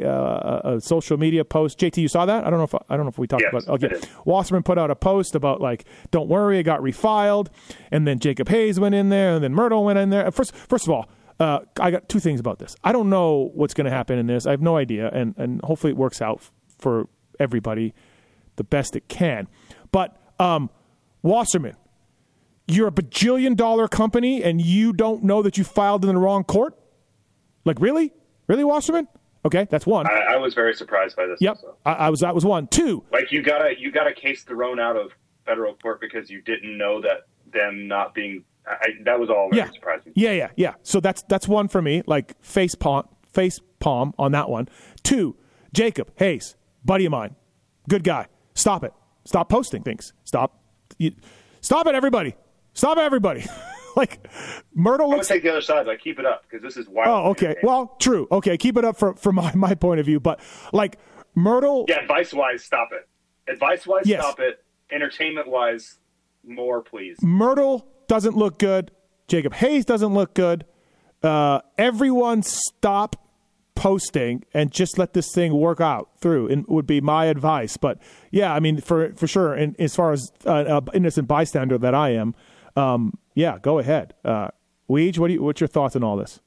a social media post. JT, you saw that? I don't know if we talked about it. Okay. Wasserman put out a post about like, don't worry, it got refiled. And then Jacob Hayes went in there, and then Myrtle went in there. First of all, I got two things about this. I don't know what's going to happen in this. I have no idea, and hopefully it works out for everybody the best it can. But Wasserman, you're a bajillion-dollar company, and you don't know that you filed in the wrong court? Like, really? Really, Wasserman? Okay, that's one. I was very surprised by this. Yep, also. that was one. Two. Like, you got a case thrown out of federal court because you didn't know that them not being. That was all very surprising. Yeah. So that's one for me. Like face palm on that one. Two. Jacob Hayes, buddy of mine, good guy. Stop it. Stop posting things. Stop it, everybody. Stop it, everybody. Like, Myrtle looks... I'm going to take the other side. Like, keep it up, because this is wild. Oh, okay. Well, true. Okay, keep it up from my point of view. But, like, Myrtle... Yeah, advice-wise, stop it. Advice-wise, stop it. Entertainment-wise, more, please. Myrtle doesn't look good. Jacob Hayes doesn't look good. Everyone stop posting and just let this thing work out through, and would be my advice. But, yeah, I mean, for sure, and as far as an innocent bystander that I am... yeah, go ahead. Weege, what's your thoughts on all this?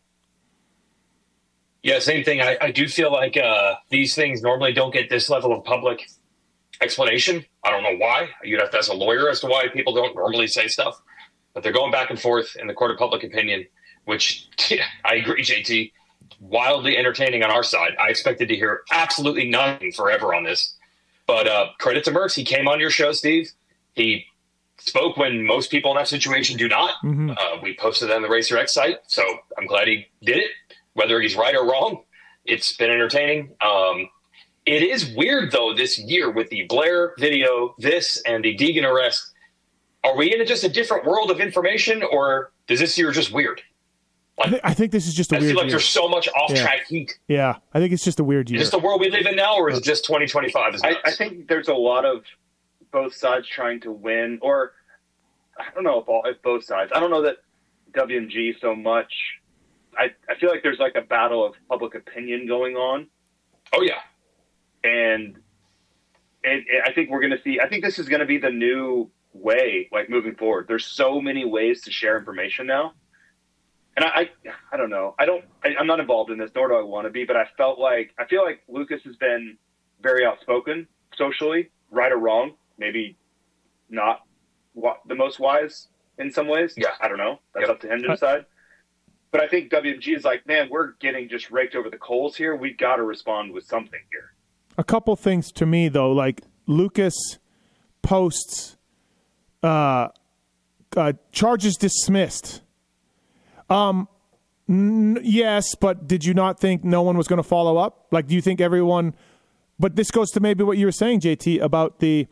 Yeah, same thing. I do feel like these things normally don't get this level of public explanation. I don't know why. You'd have to ask a lawyer as to why people don't normally say stuff. But they're going back and forth in the court of public opinion, which I agree, JT. wildly entertaining on our side. I expected to hear absolutely nothing forever on this. But credit to Mertz. He came on your show, Steve. He spoke when most people in that situation do not. We posted it on the Racer X site, so I'm glad he did it. Whether he's right or wrong, it's been entertaining. It is weird, though, this year with the Blair video, this, and the Deegan arrest. Are we in just a different world of information, or does this year just weird? Like, I think this is just a weird year. I feel like there's so much off-track heat. Yeah, I think it's just a weird year. Is this the world we live in now, or is it just 2025? I think there's a lot of both sides trying to win, or I don't know if both sides. I don't know that WMG so much. I feel like there's like a battle of public opinion going on. Oh, yeah. And I think we're going to see – I think this is going to be the new way, like, moving forward. There's so many ways to share information now. And I don't know. I'm not involved in this, nor do I want to be, but I feel like Lucas has been very outspoken socially, right or wrong, maybe not the most wise in some ways. Yeah. I don't know. That's up to him to decide. But I think WMG is like, man, we're getting just raked over the coals here. We've got to respond with something here. A couple things to me, though, like Lucas posts charges dismissed. Yes, but did you not think no one was going to follow up? Like, do you think everyone? But this goes to maybe what you were saying, JT, about the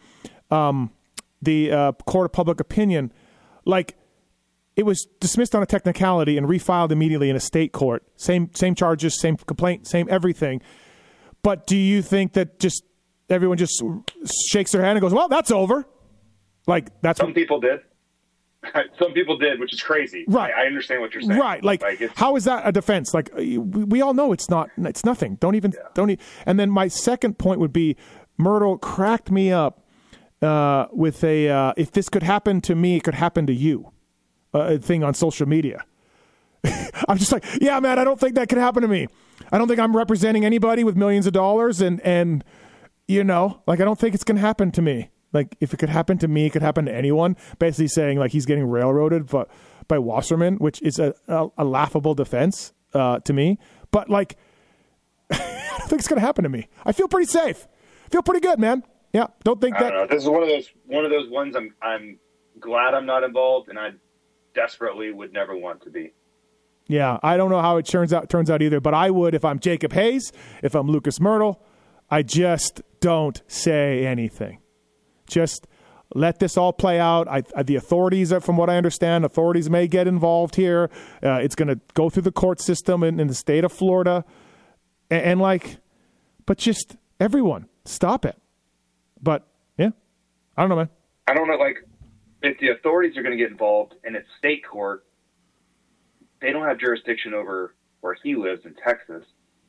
court of public opinion. Like, it was dismissed on a technicality and refiled immediately in a state court. Same charges, same complaint, same everything. But do you think that just everyone just shakes their hand and goes, "Well, that's over"? Like that's some people did. Some people did, which is crazy. Right. I understand what you're saying. Right. Like how is that a defense? Like we all know it's not. It's nothing. Don't even. And then my second point would be, Myrtle cracked me up with a if this could happen to me, it could happen to you. Thing on social media. I'm just like, yeah, man, I don't think that could happen to me. I don't think I'm representing anybody with millions of dollars, and you know, like I don't think it's gonna happen to me. Like if it could happen to me, it could happen to anyone. Basically saying like he's getting railroaded by Wasserman, which is a laughable defense to me. But like, I don't think it's gonna happen to me. I feel pretty safe. I feel pretty good, man. Yeah, don't think that. I don't know. This is one of those ones. I'm glad I'm not involved, and I desperately would never want to be. Yeah, I don't know how it turns out either, but I would if I'm Jacob Hayes, if I'm Lucas Myrtle. I just don't say anything. Just let this all play out. The authorities, from what I understand, authorities may get involved here. It's going to go through the court system in the state of Florida. And but just everyone, stop it. But, yeah, I don't know, man. I don't know, like, if the authorities are going to get involved and it's state court, they don't have jurisdiction over where he lives in Texas.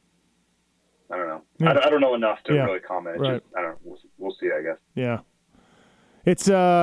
I don't know. Yeah. I don't know enough to really comment. It's right. Just, I don't know. We'll see, I guess. Yeah. It's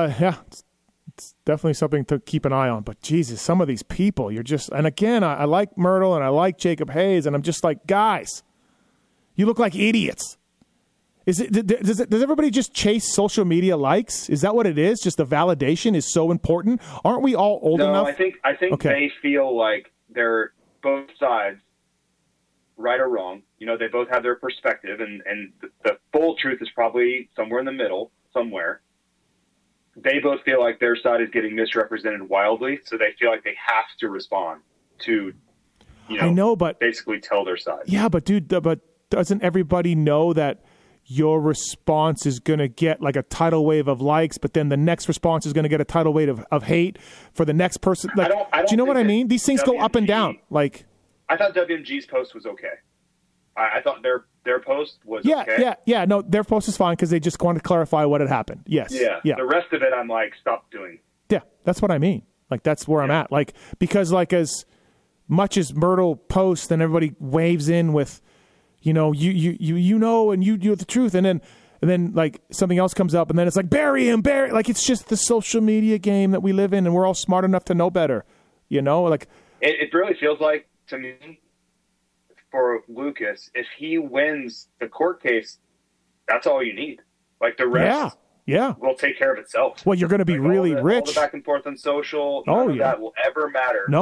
definitely something to keep an eye on. But Jesus, some of these people, you're just, and again, I like Myrtle and I like Jacob Hayes, and I'm just like, guys, you look like idiots. Does everybody just chase social media likes? Is that what it is? Just the validation is so important? Aren't we all old enough? No, I think okay. They feel like they're both sides, right or wrong. You know, they both have their perspective, and the full truth is probably somewhere in the middle, somewhere. They both feel like their side is getting misrepresented wildly, so they feel like they have to respond to, you know, I know, but basically tell their side. Yeah, but dude, but doesn't everybody know that your response is going to get like a tidal wave of likes, but then the next response is going to get a tidal wave of hate for the next person? Like, do you know what I mean? These things go up and down. Like, I thought WMG's post was okay. I thought their post was okay. Yeah. No, their post is fine because they just wanted to clarify what had happened. Yes. Yeah. The rest of it, I'm like, stop doing. Yeah, that's what I mean. Like, that's where I'm at. Like, because like as much as Myrtle posts and everybody waves in with, you know, you know, and you have the truth, and then like something else comes up, and then it's like bury him. Like, it's just the social media game that we live in, and we're all smart enough to know better. You know, like it really feels like to me for Lucas, if he wins the court case, that's all you need. Like the rest, will take care of itself. Well, you're going to be really rich. All the back and forth on social, none of that will ever matter. No.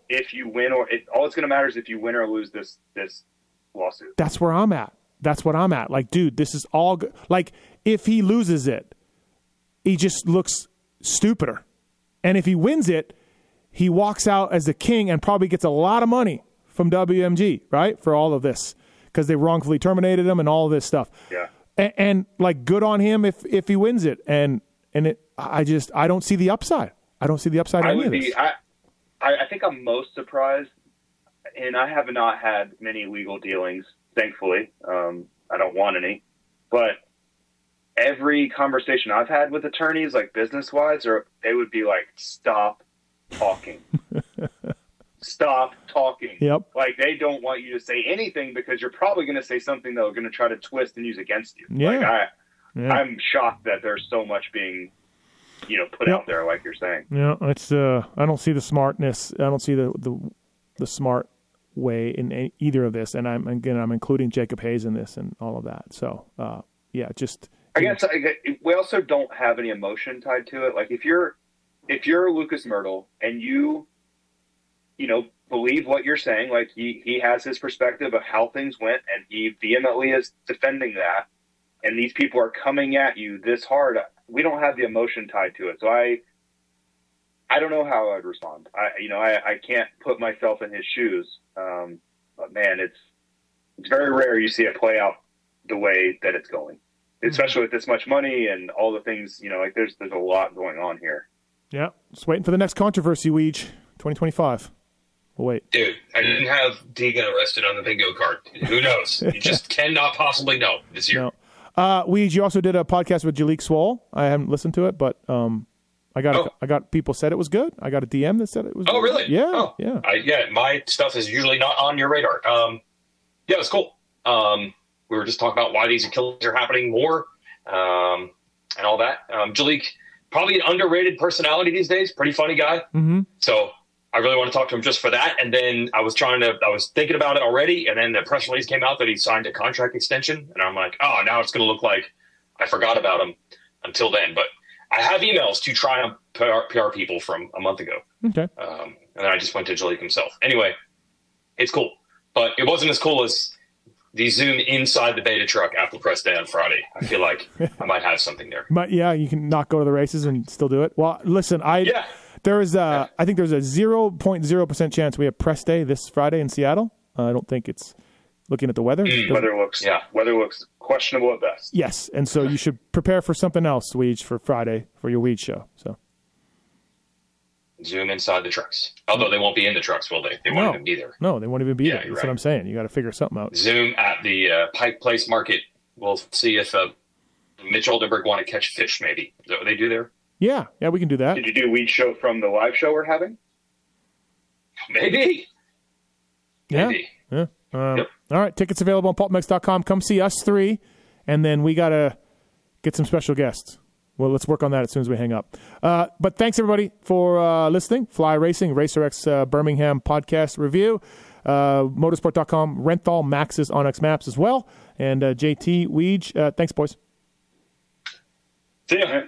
if you win all it's going to matter is if you win or lose this lawsuit. That's where I'm at. That's what I'm at. Like, dude, this is all good. Like, if he loses it, he just looks stupider. And if he wins it, he walks out as the king and probably gets a lot of money from WMG, right, for all of this because they wrongfully terminated him and all of this stuff. Yeah. And like, good on him if he wins it. And I don't see the upside. I don't see the upside. I think I'm most surprised, and I have not had many legal dealings, thankfully. I don't want any, but every conversation I've had with attorneys, like business-wise, they would be like, "Stop talking, stop talking." Yep. Like they don't want you to say anything because you're probably going to say something they're going to try to twist and use against you. Yeah. Like I'm shocked that there's so much being, put out there, like you're saying. Yeah, it's. I don't see the smartness. I don't see the smart way in either of this. And I'm including Jacob Hayes in this and all of that. So, just. I guess we also don't have any emotion tied to it. Like if you're Lucas Myrtle and you believe what you're saying, like he has his perspective of how things went and he vehemently is defending that, and these people are coming at you this hard, we don't have the emotion tied to it. So I don't know how I'd respond. I can't put myself in his shoes. But man, it's very rare you see it play out the way that it's going, especially with this much money and all the things, there's a lot going on here. Yeah. Just waiting for the next controversy, Weege, 2025. We'll wait. Dude, I didn't have Deegan arrested on the bingo card. Who knows? You just cannot possibly know this year. No. Weege, you also did a podcast with Jalik Swole. I haven't listened to it, but I got people said it was good. I got a DM that said it was. Oh, good. really? Yeah. Oh. Yeah. My stuff is usually not on your radar. Yeah, it was cool. We were just talking about why these killings are happening more, and all that. Jalik, probably an underrated personality these days. Pretty funny guy. Mm-hmm. So I really want to talk to him just for that. And then I was thinking about it already. And then the press release came out that he signed a contract extension. And I'm like, oh, now it's going to look like I forgot about him until then. But I have emails to Triumph PR people from a month ago. Okay. And then I just went to Jalik himself. Anyway, it's cool. But it wasn't as cool as the Zoom inside the beta truck after press day on Friday. I feel like I might have something there. But yeah, you can not go to the races and still do it. Well, listen, I think there's a 0.0% chance we have press day this Friday in Seattle. I don't think it's looking at the weather. Weather looks questionable at best. Yes, and so you should prepare for something else, Weege, for Friday for your Weege show. So Zoom inside the trucks. Although they won't be in the trucks, will they? They won't even be there. No, they won't even be there. That's what I'm saying. You got to figure something out. Zoom at the Pike Place Market. We'll see if Mitch Oldenburg want to catch fish, maybe. Is that what they do there? Yeah, we can do that. Did you do a Weed show from the live show we're having? Maybe. Yeah. Yep. All right, tickets available on pulpmix.com. Come see us three, and then we got to get some special guests. Well, let's work on that as soon as we hang up. But thanks, everybody, for listening. Fly Racing, RacerX Birmingham podcast review. Motorsport.com, Renthal, Max's OnX Maps as well. And JT, Weege, thanks, boys. See ya.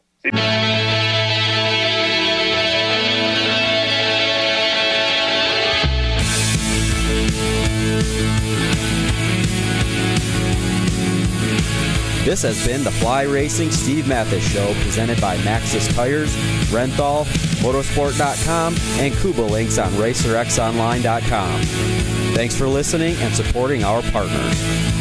This has been the Fly Racing Steve Mathis Show, presented by Maxxis Tires, Renthal, Motorsport.com, and Kuba Links on RacerXOnline.com. Thanks for listening and supporting our partners.